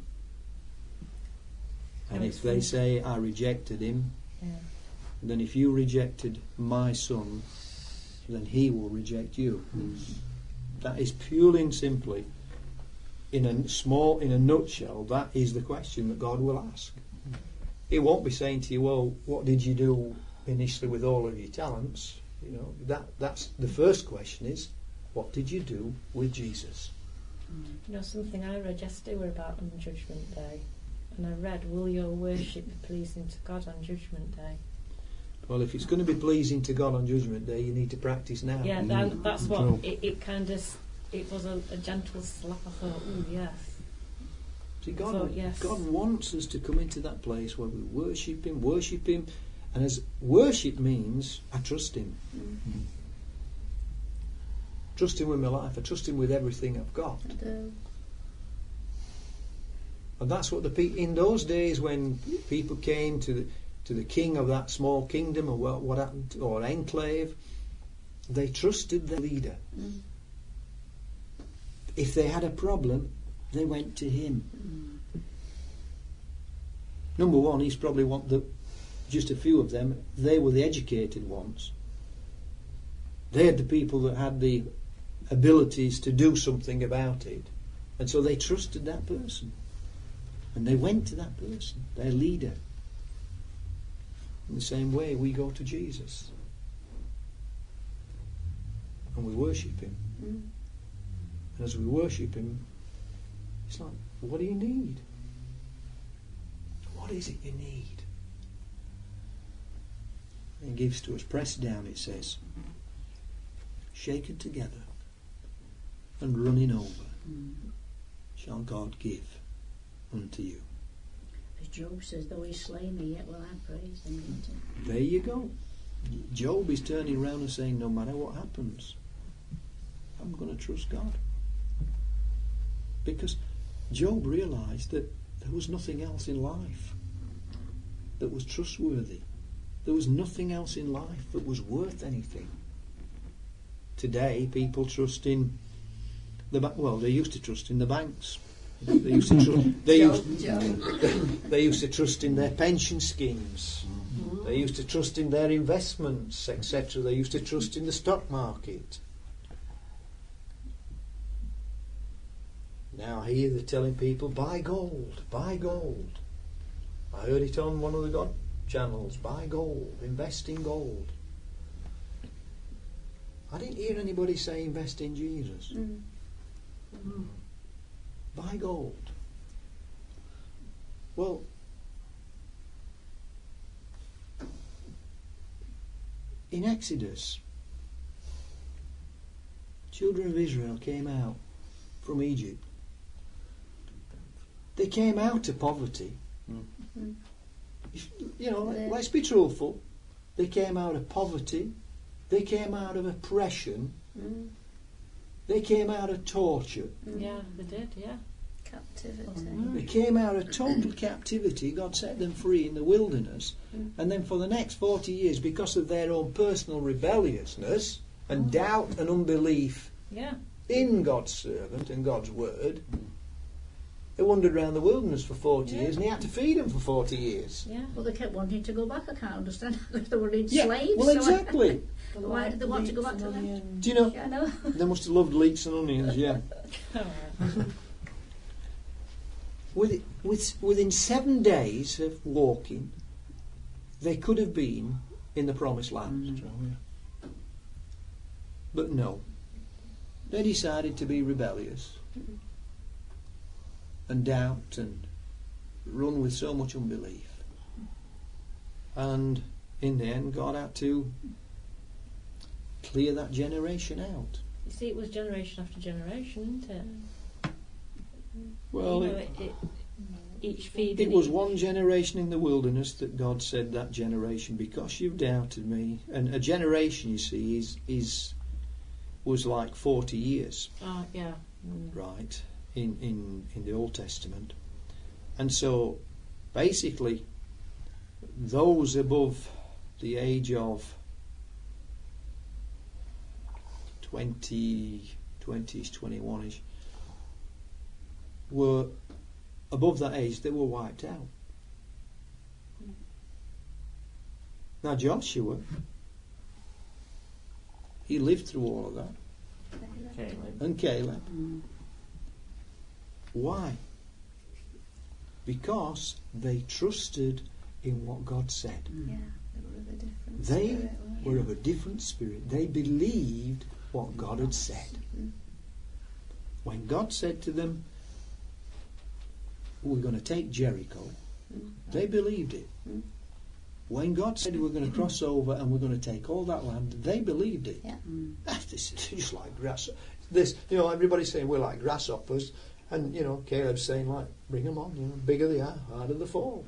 S1: And if they say, I rejected him, then if you rejected my son, then he will reject you. That is purely and simply, in a nutshell, that is the question that God will ask. He won't be saying to you, well, what did you do initially with all of your talents? That's the first question is, what did you do with Jesus?
S2: Something I read yesterday were about on Judgment Day. And I read, will your worship be pleasing to God on Judgment Day?
S1: Well, if it's going to be pleasing to God on Judgment Day, you need to practice now.
S2: Yeah, that's what it kind of. It was a gentle slap. I thought, oh yes.
S1: See, God,
S2: So, yes.
S1: God wants us to come into that place where we worship Him, and as worship means, I trust Him. Trust Him with my life. I trust Him with everything I've got.
S3: I do.
S1: And that's what in those days when people came to the king of that small kingdom or what happened, or enclave, they trusted their leader. If they had a problem, they went to him. Number one, he's probably just a few of them. They were the educated ones. They had the people that had the abilities to do something about it, and so they trusted that person, and they went to that person, their leader. In the same way, we go to Jesus and we worship him. And as we worship him, it's like, what do you need? What is it you need? And he gives to us, pressed down, it says, shaken together and running over, shall God give unto you.
S10: As Job says, though he slay me, yet will I praise him.
S1: There you go. Job is turning around and saying, no matter what happens, I'm going to trust God. Because Job realised that there was nothing else in life that was trustworthy. There was nothing else in life that was worth anything. Today, people trust in they used to trust in the banks. They used to trust in their pension schemes. They used to trust in their investments, etc. They used to trust in the stock market. Now here they're telling people, buy gold, buy gold. I heard it on one of the God channels, buy gold, invest in gold. I didn't hear anybody say invest in Jesus. Buy gold. Well, in Exodus, children of Israel came out from Egypt. They came out of poverty. Let's be truthful. They came out of poverty. They came out of oppression. They came out of torture.
S2: Yeah, they did, yeah.
S3: Captivity.
S1: They came out of total captivity. God set them free in the wilderness. And then for the next 40 years, because of their own personal rebelliousness and doubt and unbelief in God's servant and God's word, they wandered around the wilderness for 40 years, and he had to feed them for 40 years.
S10: Yeah. Well, they kept wanting to go back. I can't understand if they were slaves.
S1: Well, exactly.
S10: Why did they want to go back to them?
S1: Do you know?
S3: Yeah, I know.
S1: They must have loved leeks and onions, yeah. Within 7 days of walking, they could have been in the promised land. But no. They decided to be rebellious and doubt and run with so much unbelief. And in the end, God had to clear that generation out.
S2: You see, it was generation after generation, isn't it?
S1: Well,
S2: each feeding.
S1: It was one generation in the wilderness that God said, that generation, because you've doubted me. And a generation, you see, was like 40 years.
S2: Oh, yeah.
S1: Right, in the Old Testament. And so, basically, those above the age of 20s, 21ish, were above that age, they were wiped out. Now Joshua, he lived through all of that. And Caleb. Why? Because they trusted in what God said.
S3: Yeah, they
S1: They were of a different spirit. They believed what God had said. When God said to them, we're going to take Jericho, they believed it. When God said we're going to cross over and we're going to take all that land, they believed it.
S3: Yeah.
S1: This is just like grass. Everybody's saying we're like grasshoppers, and Caleb's saying, like, bring them on. Bigger they are, harder the fall.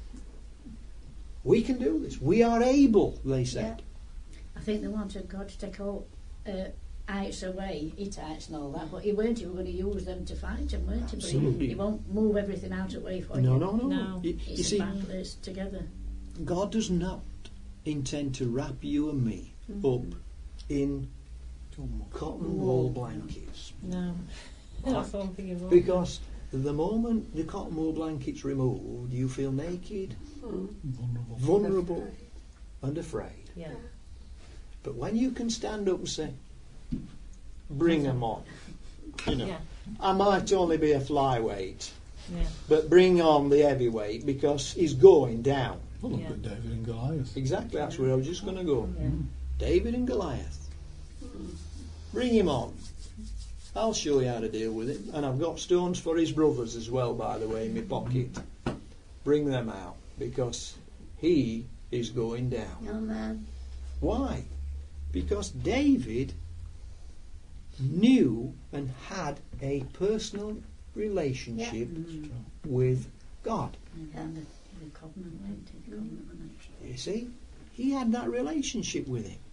S1: We can do this. We are able, they said.
S10: I think they wanted God to take all heights away, Hittites and all that, but he weren't going to use them to fight him, weren't he? But
S1: Absolutely.
S10: he won't move everything out of the way for
S1: No,
S10: you.
S1: no, no.
S2: No.
S1: You
S10: It's
S1: see,
S10: a battle together.
S1: God does not intend to wrap you and me up in cotton wool blankets.
S2: No. That's one thing you won't.
S1: Because the moment the cotton wool blanket's removed, you feel naked, vulnerable, and afraid.
S2: Yeah.
S1: But when you can stand up and say, bring them on, you know,
S2: Yeah.
S1: I might only be a flyweight,
S2: Yeah.
S1: but bring on the heavyweight because he's going down.
S11: Well, look
S2: Yeah.
S11: at David and Goliath.
S1: Exactly, that's where I was just going to go.
S2: Yeah.
S1: David and Goliath. Bring him on. I'll show you how to deal with him. And I've got stones for his brothers as well, by the way, in my pocket. Bring them out, because he is going down.
S3: Amen.
S1: Why? Because David knew and had a personal relationship with God.
S10: And the covenant, weren't it? The covenant, wasn't it?
S1: You see? He had that relationship with him.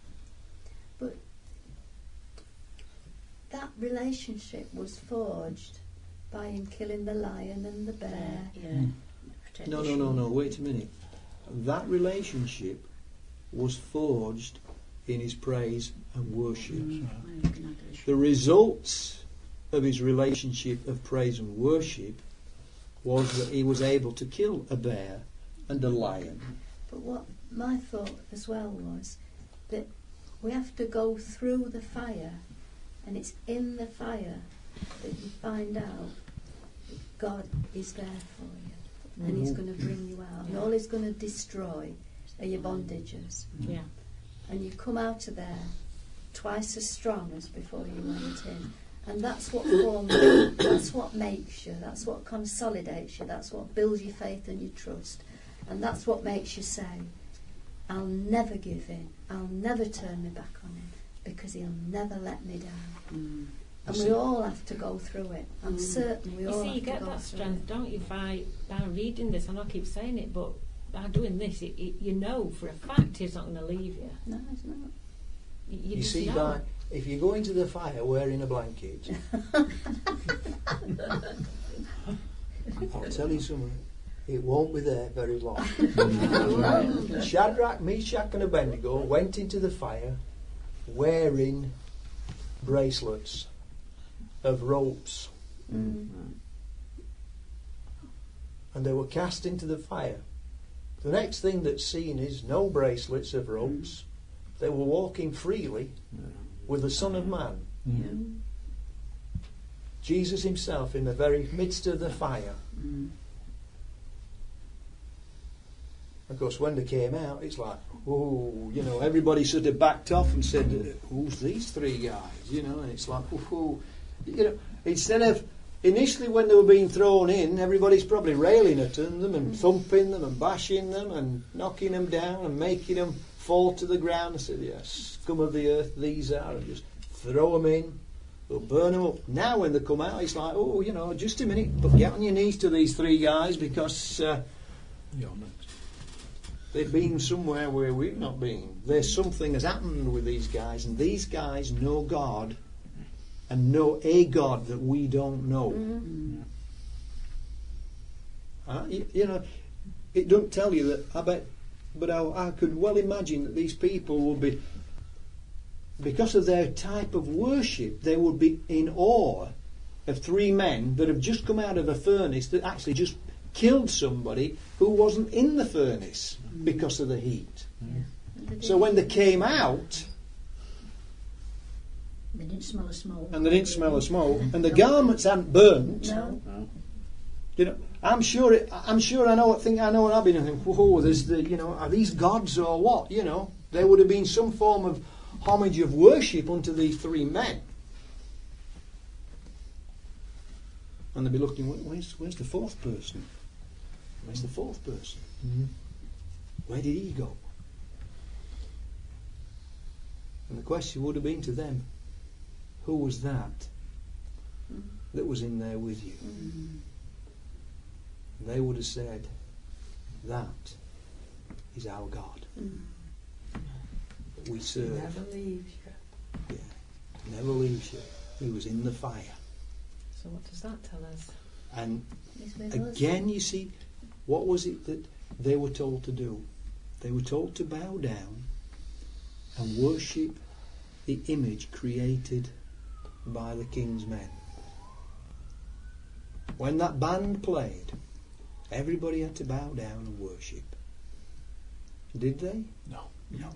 S3: That relationship was forged by him killing the lion and the bear.
S10: Yeah. Protect
S1: No,
S10: the
S1: no, no,
S10: sheep.
S1: no, wait a minute. That relationship was forged in his praise and worship.
S10: Well, you can have the sheep.
S1: The results of his relationship of praise and worship was that he was able to kill a bear and a lion.
S3: But what my thought as well was that we have to go through the fire, and it's in the fire that you find out that God is there for you, and He's going to bring you out, and all He's going to destroy are your bondages,
S2: Yeah.
S3: and you come out of there twice as strong as before you went in. And that's what forms you, that's what makes you, that's what consolidates you, that's what builds your faith and your trust. And that's what makes you say, I'll never give in, I'll never turn my back on Him, because He'll never let me down. And we all have to go through it. I'm certain we
S2: You
S3: all
S2: see,
S3: have
S2: you
S3: to
S2: get
S3: go
S2: that
S3: through
S2: strength, don't you, by reading this. And I keep saying it, but by doing this, you know for a fact He's not going to leave you.
S3: No, it's not.
S1: You
S2: just
S1: see,
S2: know.
S1: if you go into the fire wearing a blanket, I'll tell you something, it won't be there very long. Shadrach, Meshach and Abednego went into the fire wearing bracelets of ropes, and they were cast into the fire. The next thing that's seen is no bracelets of ropes. They were walking freely with the Son of Man. Jesus Himself in the very midst of the fire. Of course, when they came out, it's like, oh, you know, everybody sort of backed off and said, who's these three guys? You know, and it's like, oh, you know, instead of initially when they were being thrown in, everybody's probably railing at them and thumping them and bashing them and knocking them down and making them fall to the ground. I said, yes, scum of the earth these are, and just throw them in. They'll burn them up. Now when they come out, it's like, oh, you know, just a minute, but get on your knees to these three guys, because
S11: You're next.
S1: they've been somewhere where we've not been. There's something has happened with these guys, and these guys know God and know a God that we don't know. You know, it don't tell you that. I bet, but I could well imagine that these people will be, because of their type of worship, they would be in awe of three men that have just come out of a furnace that actually just killed somebody who wasn't in the furnace because of the heat. So when they came out,
S10: They didn't smell of smoke.
S1: and they didn't smell of smoke, and the garments hadn't burnt,
S3: No.
S1: you know, I'm sure I know what I've been thinking, whoa, there's the, you know, are these gods or what? You know, there would have been some form of homage of worship unto these three men. And they'd be looking, where's the fourth person? Where's the fourth person? Where did he go? And the question would have been to them, who was that was in there with you? And they would have said, that is our God that we serve.
S8: Never leaves you.
S1: Yeah. never leaves you. He was in the fire.
S2: So what does that tell us?
S1: And
S3: He's with us.
S1: again, you see, what was it that they were told to do? They were told to bow down and worship the image created by the king's men. When that band played, everybody had to bow down and worship. Did they?
S11: No.
S1: No.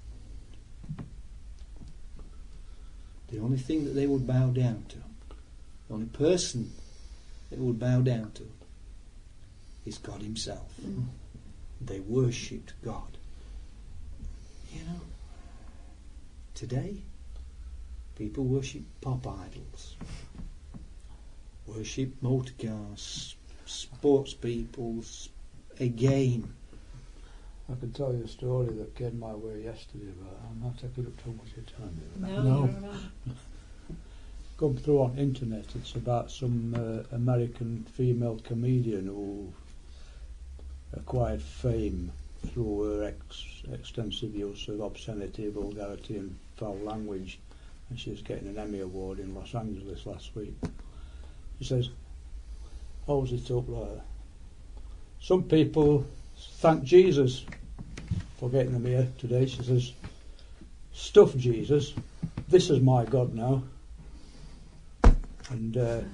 S1: The only thing that they would bow down to, the only person they would bow down to, is God himself.
S3: Mm.
S1: They worshipped God. You know, today, people worship pop idols, worship motor cars, sports people, a game.
S9: I can tell you a story that came my way yesterday, but I'm not taking up too much of your time.
S2: No,
S11: No.
S2: you're all right.
S9: Come through on internet, it's about some American female comedian who acquired fame through her extensive use of obscenity, vulgarity and foul language, and she was getting an Emmy Award in Los Angeles last week. She says, holds it up like that. Some people thank Jesus for getting them here today. She says, stuff Jesus, this is my God now. And the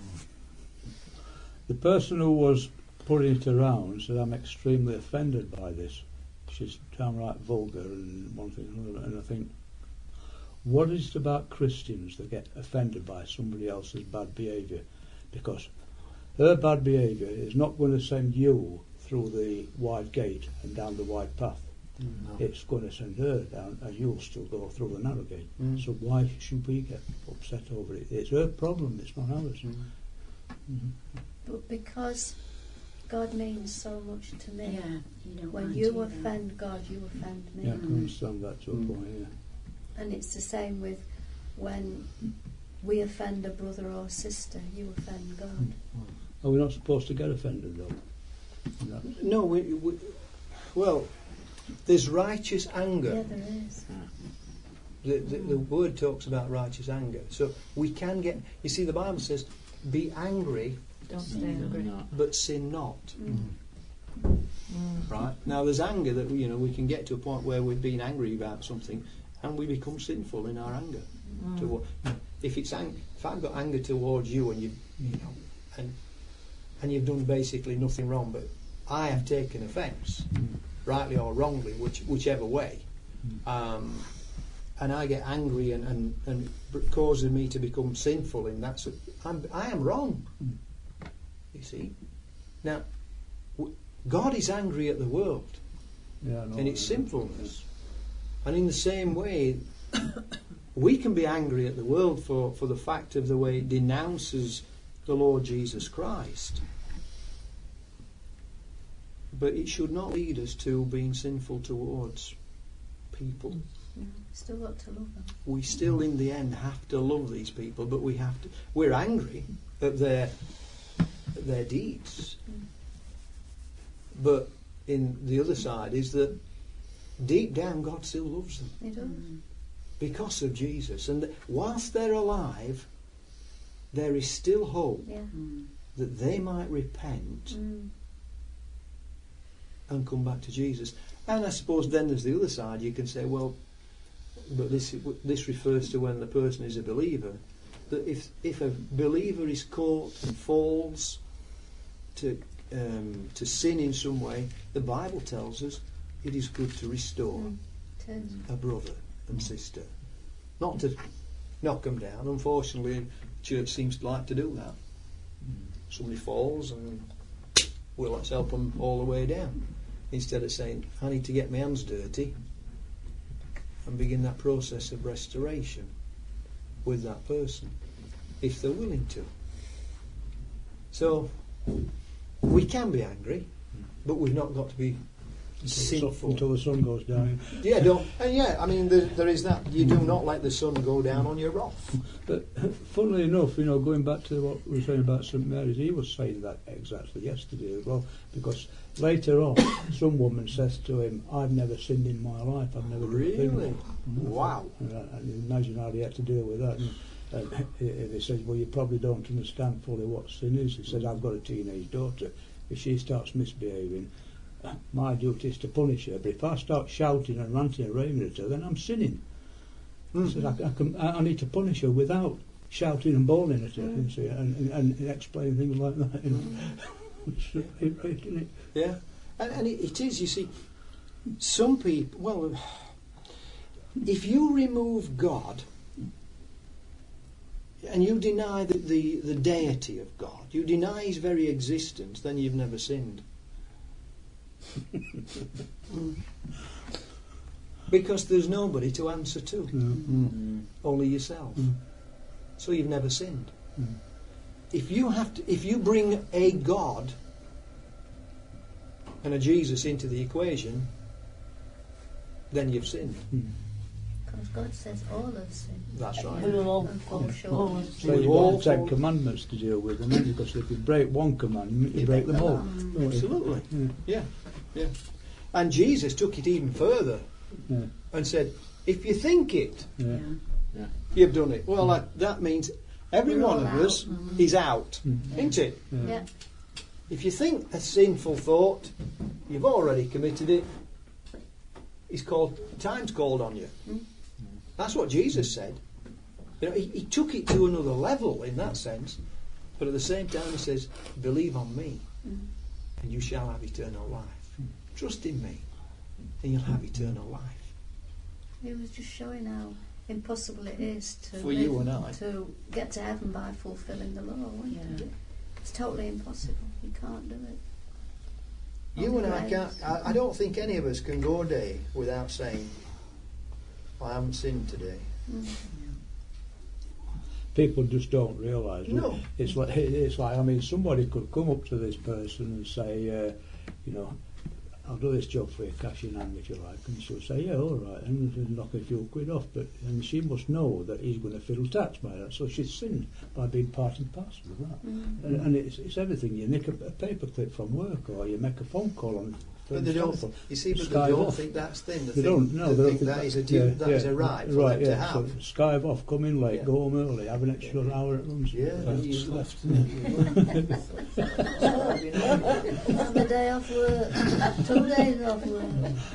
S9: person who was putting it around said, I'm extremely offended by this. She's downright vulgar and one thing and another. And I think, what is it about Christians that get offended by somebody else's bad behaviour? Because her bad behaviour is not going to send you through the wide gate and down the wide path.
S1: No.
S9: It's going to send her down and you'll still go through the narrow gate.
S1: Mm.
S9: So why should we get upset over it? It's her problem, it's not ours.
S1: Mm.
S9: Mhm.
S3: But because God means so much to me,
S10: Yeah, you don't
S3: when
S10: mind
S3: you
S10: either.
S3: offend God, you offend me.
S9: Yeah, I can understand that to a
S1: Mm.
S9: point, yeah.
S3: And it's the same with when we offend a brother or sister, you offend God.
S9: Are we not supposed to get offended though? That's-
S1: No, well, there's righteous anger.
S3: Yeah, there is.
S1: The word talks about righteous anger. So we can get, you see, the Bible says, be angry,
S2: Don't stay angry.
S1: but sin not.
S3: Mm.
S1: Right? Now there's anger that we can get to a point where we've been angry about something and we become sinful in our anger. If I've got anger towards you and and you've done basically nothing wrong, but I have taken offence, rightly or wrongly, whichever way, and I get angry and causes me to become sinful in that, I am wrong. You see, now God is angry at the world
S9: Yeah, I know.
S1: and its sinfulness, and in the same way, we can be angry at the world for the fact of the way it denounces the Lord Jesus Christ. But it should not lead us to being sinful towards people.
S3: Yeah, still got to love them.
S1: We still, in the end, have to love these people, but we're angry at their deeds. But in the other side is that deep down God still loves them.
S3: He does.
S1: Because of Jesus. And whilst they're alive, there is still hope
S3: Yeah.
S1: that they might repent
S3: Mm.
S1: and come back to Jesus. And I suppose then there's the other side. You can say, well, but this refers to when the person is a believer. That if a believer is caught and falls to sin in some way, the Bible tells us it is good to restore
S3: It is.
S1: a brother and sister. Not to knock them down. Unfortunately, the church seems to like to do that. Somebody falls and, well, let's help them all the way down. Instead of saying, I need to get my hands dirty and begin that process of restoration with that person, if they're willing to. So, we can be angry, but we've not got to be sinful.
S9: Until the sun goes down.
S1: Yeah, don't. And yeah, I mean, there is that. You do not let the sun go down on your wrath.
S9: But funnily enough, going back to what we were saying about St Mary's, he was saying that exactly yesterday as well, because later on, some woman says to him, "I've never sinned in my life. I've never done a thing."
S1: Really? Wow.
S9: And imagine how he had to deal with that. And he says, "Well, you probably don't understand fully what sin is." He says, "I've got a teenage daughter. If she starts misbehaving, my duty is to punish her. But if I start shouting and ranting and raving at her, then I'm sinning." He said, I need to punish her without shouting and bawling at her, you see, and explaining things like that. It's really right, isn't it?
S1: Yeah, and it is. You see, some people. Well, if you remove God and you deny the deity of God, you deny His very existence, then you've never sinned. Because there's nobody to answer to, only yourself. So you've never sinned. If you bring a God and a Jesus into the equation, then you've sinned.
S3: Because God says all have sinned.
S1: That's right.
S4: We will all
S3: And fall short.
S9: So you've got the 10 commandments to deal with, and then because if you break one commandment, you break them all.
S1: Absolutely. Yeah. And Jesus took it even further and said, if you think it, you've done it. Well, that means every
S3: We're
S1: one
S3: all
S1: of
S3: out.
S1: us is out, isn't it?
S3: Yeah.
S1: If you think a sinful thought, you've already committed it. Time's called on you. That's what Jesus said. He took it to another level in that sense, but at the same time he says, believe on me and you shall have eternal life. Trust in me and you'll have eternal life.
S3: He was just showing how impossible it is to
S1: For you and I.
S3: to get to heaven by fulfilling the law. Wasn't it? It's totally impossible. You can't do it.
S1: You and I can't. I don't think any of us can go a day without saying, I haven't sinned today.
S9: People just don't realise.
S1: No.
S9: It's like I mean, somebody could come up to this person and say, I'll do this job for you, cash in hand if you like, and she'll say, yeah, all right, and knock a few quid off. And she must know that he's going to fiddle tax by that, so she's sinned by being part and parcel of that. And it's everything. You nick a paper clip from work, or you make a phone call on.
S1: But they don't. You see, but they don't think that's thin.
S9: They don't. No, they
S1: think that is a right for them to have.
S9: So skive off, come in late, go home early, have an extra hour at lunch.
S1: Yeah,
S11: That's left.
S3: Have a day off work. 2 days off work.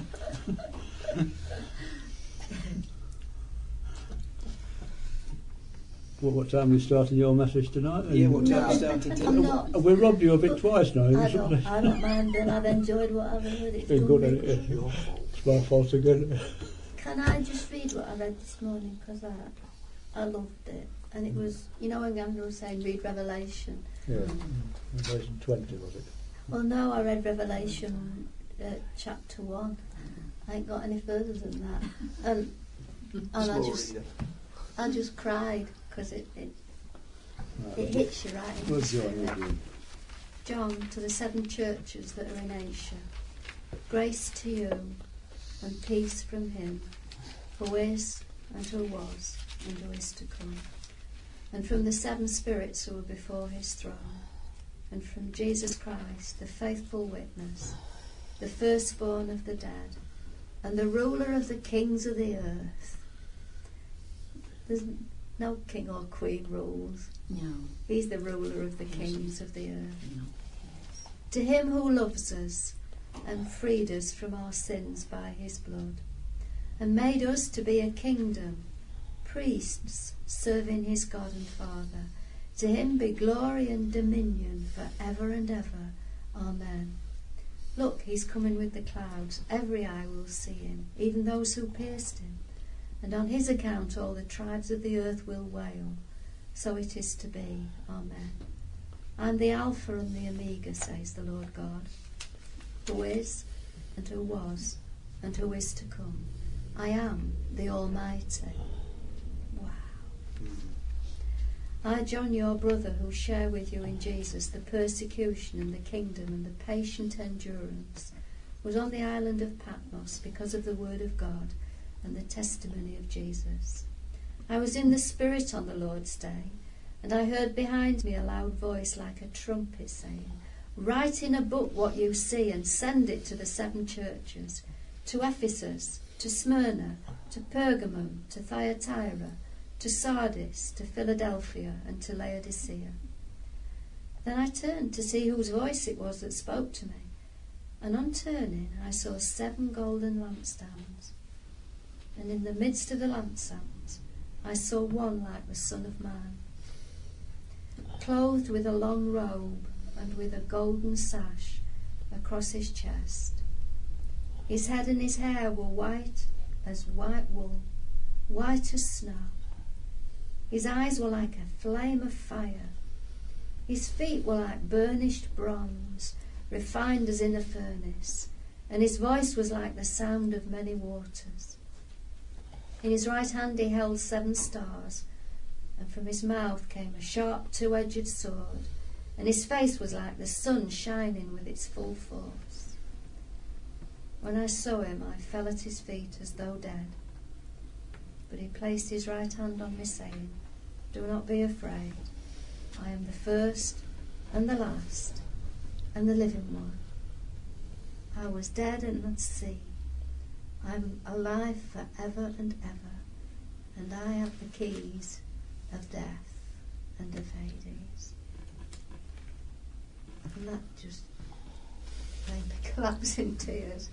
S9: What time are you starting your message tonight?
S1: Yeah, what time are you starting tonight?
S3: I'm not.
S9: We robbed you of it twice now.
S3: I don't mind, and I've enjoyed what I've heard. It's
S9: Been
S3: good.
S9: good at it. It's my fault again.
S3: Can I just read what I read this morning? Because I loved it. And it was, when Andrew was saying read Revelation.
S9: Yeah. Revelation 20, was it?
S3: Well, no, I read Revelation chapter 1. I ain't got any further than that. And I just cried because it hits you right in the spirit. John, to the 7 churches that are in Asia, grace to you and peace from him who is and who was and who is to come, and from the 7 spirits who are before his throne, and from Jesus Christ, the faithful witness, the firstborn of the dead, and the ruler of the kings of the earth. There's no king or queen rules.
S10: No.
S3: He's the ruler of the kings of the earth. To him who loves us and freed us from our sins by his blood, and made us to be a kingdom, priests serving his God and Father, to him be glory and dominion for ever and ever. Amen. Look, he's coming with the clouds. Every eye will see him, even those who pierced him. And on his account all the tribes of the earth will wail. So it is to be. Amen. I'm the Alpha and the Omega, says the Lord God, who is, and who was, and who is to come. I am the Almighty. Wow. I, John, your brother, who share with you in Jesus the persecution and the kingdom and the patient endurance was on the island of Patmos because of the word of God and the testimony of Jesus. I was in the Spirit on the Lord's day, and I heard behind me a loud voice like a trumpet saying, "Write in a book what you see and send it to the 7 churches, to Ephesus, to Smyrna, to Pergamum, to Thyatira, to Sardis, to Philadelphia, and to Laodicea." Then I turned to see whose voice it was that spoke to me, and on turning I saw 7 golden lampstands, and in the midst of the lampstands I saw one like the Son of Man, clothed with a long robe and with a golden sash across his chest. His head and his hair were white as white wool, white as snow. His eyes were like a flame of fire. His feet were like burnished bronze, refined as in a furnace, and his voice was like the sound of many waters. In his right hand he held 7 stars, and from his mouth came a sharp 2-edged sword, and his face was like the sun shining with its full force. When I saw him, I fell at his feet as though dead. But he placed his right hand on me, saying, "Do not be afraid. I am the first and the last and the living one. I was dead and at sea. I am alive forever and ever, and I have the keys of death and of Hades." And that just made me collapse in tears,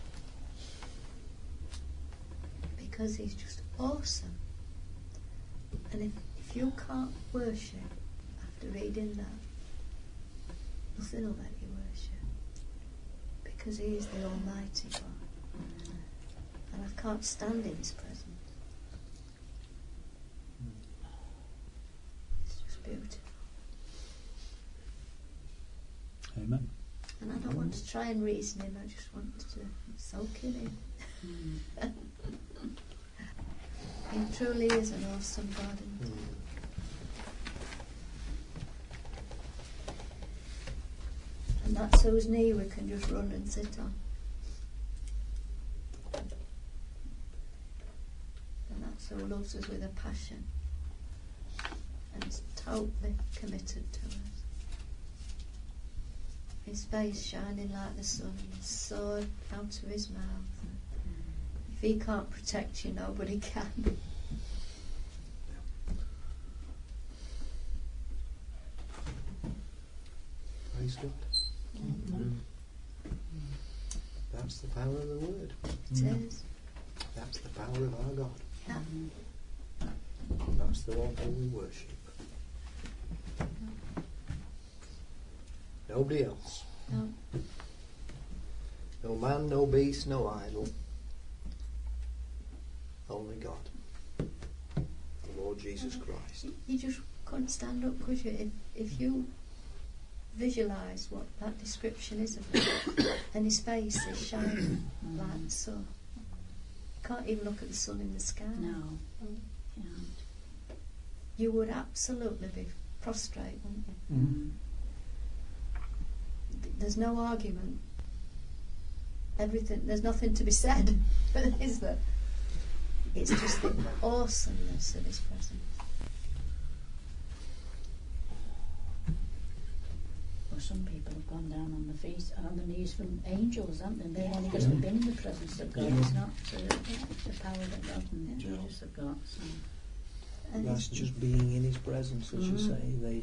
S3: because he's just awesome. And if you can't worship after reading that, nothing will let you worship, because he is the Almighty God, and I can't stand in his presence. It's just beautiful.
S11: Amen.
S3: And I don't want to try and reason him, I just want to soak him in. He truly is an awesome God. And that's whose knee we can just run and sit on. And that's who loves us with a passion and is totally committed to us. His face shining like the sun, his sword out of his mouth. If he can't protect you, nobody can.
S1: Praise God. That's the power of the word.
S3: It is.
S1: That's the power of our God.
S3: Yeah.
S1: That's the one who we worship. Nobody else.
S3: No.
S1: No man, no beast, no idol. Only God. The Lord Jesus Christ.
S3: You just couldn't stand up, could you? If you visualise what that description is of him, and his face is shining like the sun. You can't even look at the sun in the sky.
S10: No. Yeah.
S3: You would absolutely be prostrate, wouldn't you?
S11: Mm.
S3: There's no argument. There's nothing to be said, is there? It's just the awesomeness of his presence.
S10: Well, some people have gone down on the knees from angels, haven't they? They've only just been in the presence of God.
S11: Yeah.
S10: It's not the power that God and Jesus have got. So.
S3: And
S1: That's just being in his presence, as you say.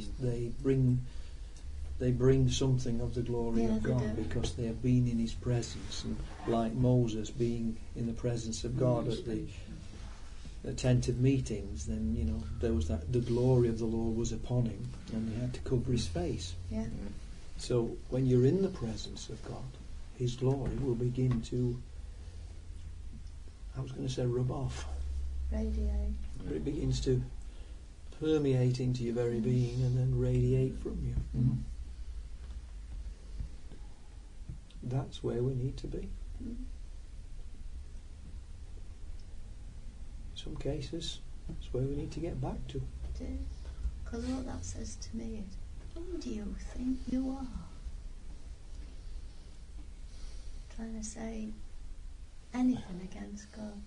S1: They bring something of the glory
S3: Yeah,
S1: of
S3: they
S1: God
S3: do.
S1: because they have been in his presence, and like Moses being in the presence of God at the tent of meetings, then there was the glory of the Lord was upon him, and he had to cover his face.
S3: yeah,
S1: So when you're in the presence of God, his glory will begin to, I was going to say rub off,
S3: radiate.
S1: but it begins to permeate into your very being and then radiate from you.
S11: Mm.
S1: That's where we need to be.
S3: Mm.
S1: In some cases, that's where we need to get back to.
S3: It is. Because what that says to me is, who do you think you are? trying to say anything against God.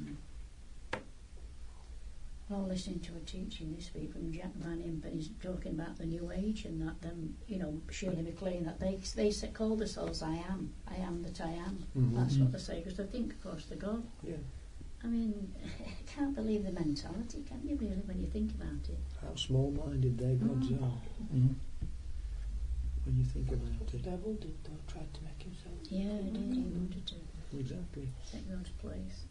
S10: Well, listening to a teaching this week from Jack Van Impen, he's talking about the New Age and that them, Shirley MacLaine, that they call themselves I am that I am. That's what they say, because they think, of course, they're God.
S1: Yeah.
S10: I mean, can't believe the mentality, can you really, when you think about it?
S1: How small-minded their gods are. When you think about
S6: The
S1: it.
S6: devil did, though, tried to make himself.
S10: Yeah, he did. He wanted to
S1: Exactly.
S10: take God's place.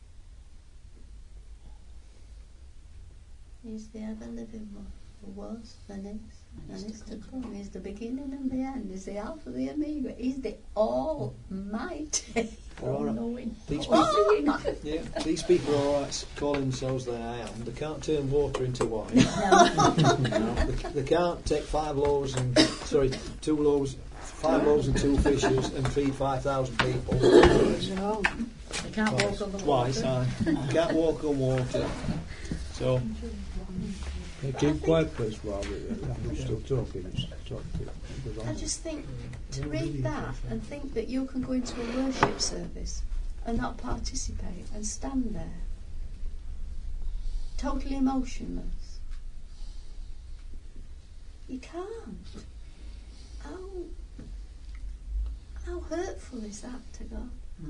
S3: He's the ever-living one, who was, and is, and is to come. He's the beginning and the end. He's the Alpha, the Omega. He's the Almighty.
S1: All right.
S10: Knowing.
S1: These people, these people are all right calling themselves the I am. They can't turn water into wine. They can't take 5 loaves and 2 loaves, 5 loaves and 2 fishes and feed 5,000 people.
S10: They can't walk on the
S1: Twice,
S10: water.
S1: can't walk on water. So,
S9: Keep quiet, please, Barbara. I'm still talking.
S3: I just think to read that and think that you can go into a worship service and not participate and stand there totally emotionless. You can't. How hurtful is that to God?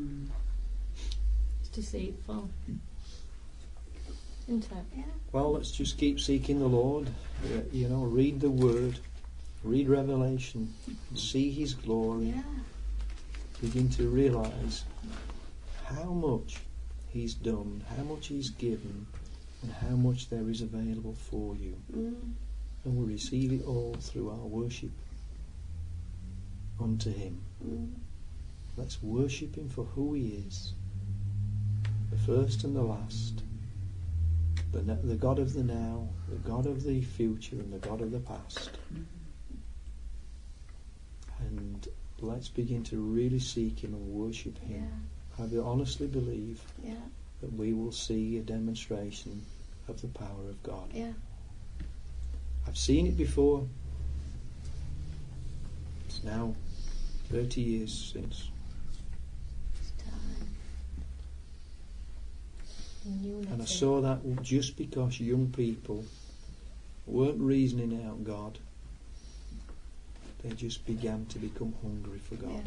S2: It's deceitful. Isn't it?
S3: Yeah.
S1: well, let's just keep seeking the Lord. Read the Word, read Revelation, see His glory,
S3: Yeah.
S1: begin to realise how much He's done, how much He's given, and how much there is available for you. And we receive it all through our worship unto Him. Let's worship Him for who He is, the first and the last, the God of the now, the God of the future, and the God of the past. And let's begin to really seek Him and worship Him. I honestly believe that we will see a demonstration of the power of God.
S3: Yeah.
S1: I've seen it before. It's now 30 years since.
S3: It's time.
S1: And I saw that just because young people weren't reasoning out God, they just began to become hungry for God.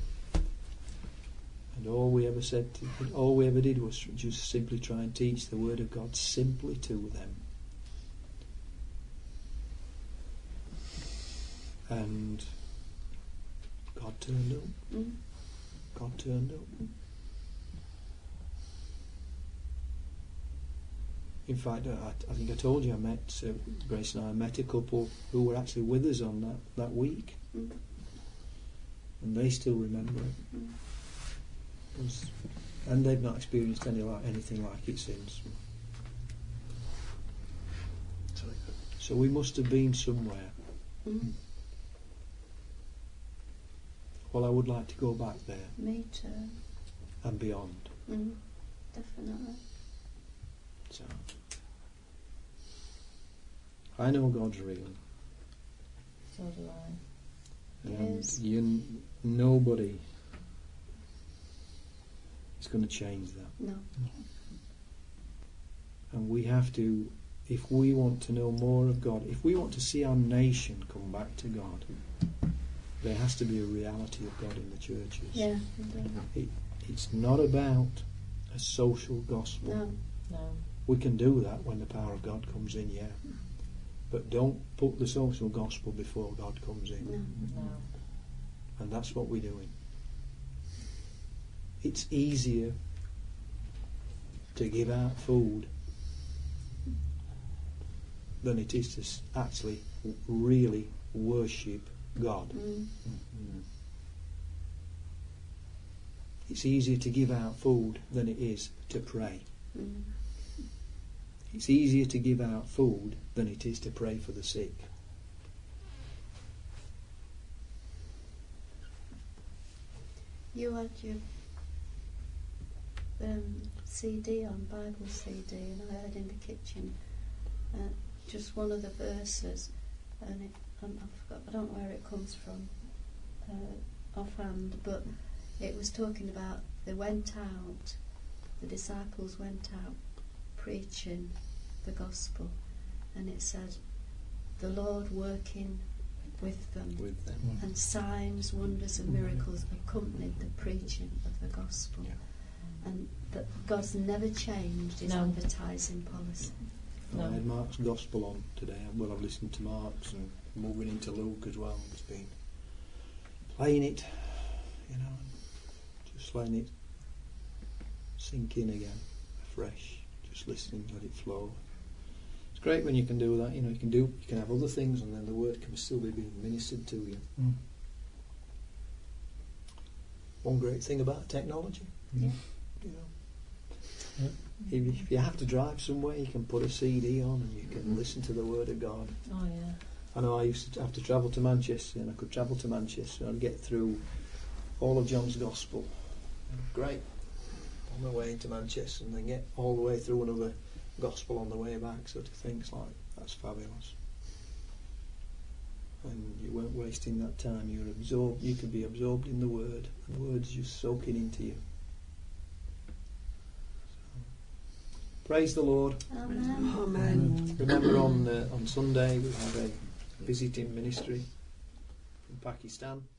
S1: And all we ever did was just simply try and teach the Word of God simply to them. And God turned up. God turned up. In fact, I think I told you Grace and I met a couple who were actually with us on that week. And they still remember it. And they've not experienced anything like it since. So we must have been somewhere. Well, I would like to go back there.
S3: Me too.
S1: And beyond.
S3: Definitely.
S1: So I know God's real.
S2: So do I.
S1: And nobody is going to change that.
S3: No.
S1: And we have to, if we want to know more of God, if we want to see our nation come back to God, there has to be a reality of God in the churches.
S3: Yeah.
S1: It's not about a social gospel.
S2: No.
S1: We can do that when the power of God comes in, yeah. But don't put the social gospel before God comes in.
S2: No.
S1: And that's what we're doing. It's easier to give out food than it is to actually really worship God. It's easier to give out food than it is to pray. It's easier to give out food than it is to pray for the sick.
S3: You had your CD on, Bible CD, and I heard in the kitchen just one of the verses, and I don't know where it comes from offhand, but it was talking about they went out, the disciples went out preaching the gospel, and it said the Lord working with them, and signs, wonders and miracles accompanied the preaching of the gospel. And that God's never changed his advertising policy.
S1: I had Mark's gospel on today. Well, I've listened to Mark's and moving into Luke as well. It's been playing it, you know, just letting it sink in again, afresh, just listening, let it flow. It's great when you can do that. You know, you can have other things, and then the word can still be being ministered to you. One great thing about technology, you know, if you have to drive somewhere, you can put a CD on and you can listen to the Word of God.
S2: Oh yeah.
S1: I know I used to have to travel to Manchester, and I could travel to Manchester and I'd get through all of John's Gospel. Great. On the way into Manchester, and then get all the way through another Gospel on the way back, sort of things like that's fabulous. And you weren't wasting that time. You were absorbed. You could be absorbed in the Word, and the Word's just soaking into you. Praise the Lord.
S3: Amen.
S8: Amen.
S1: Remember on Sunday we had a visiting ministry from Pakistan.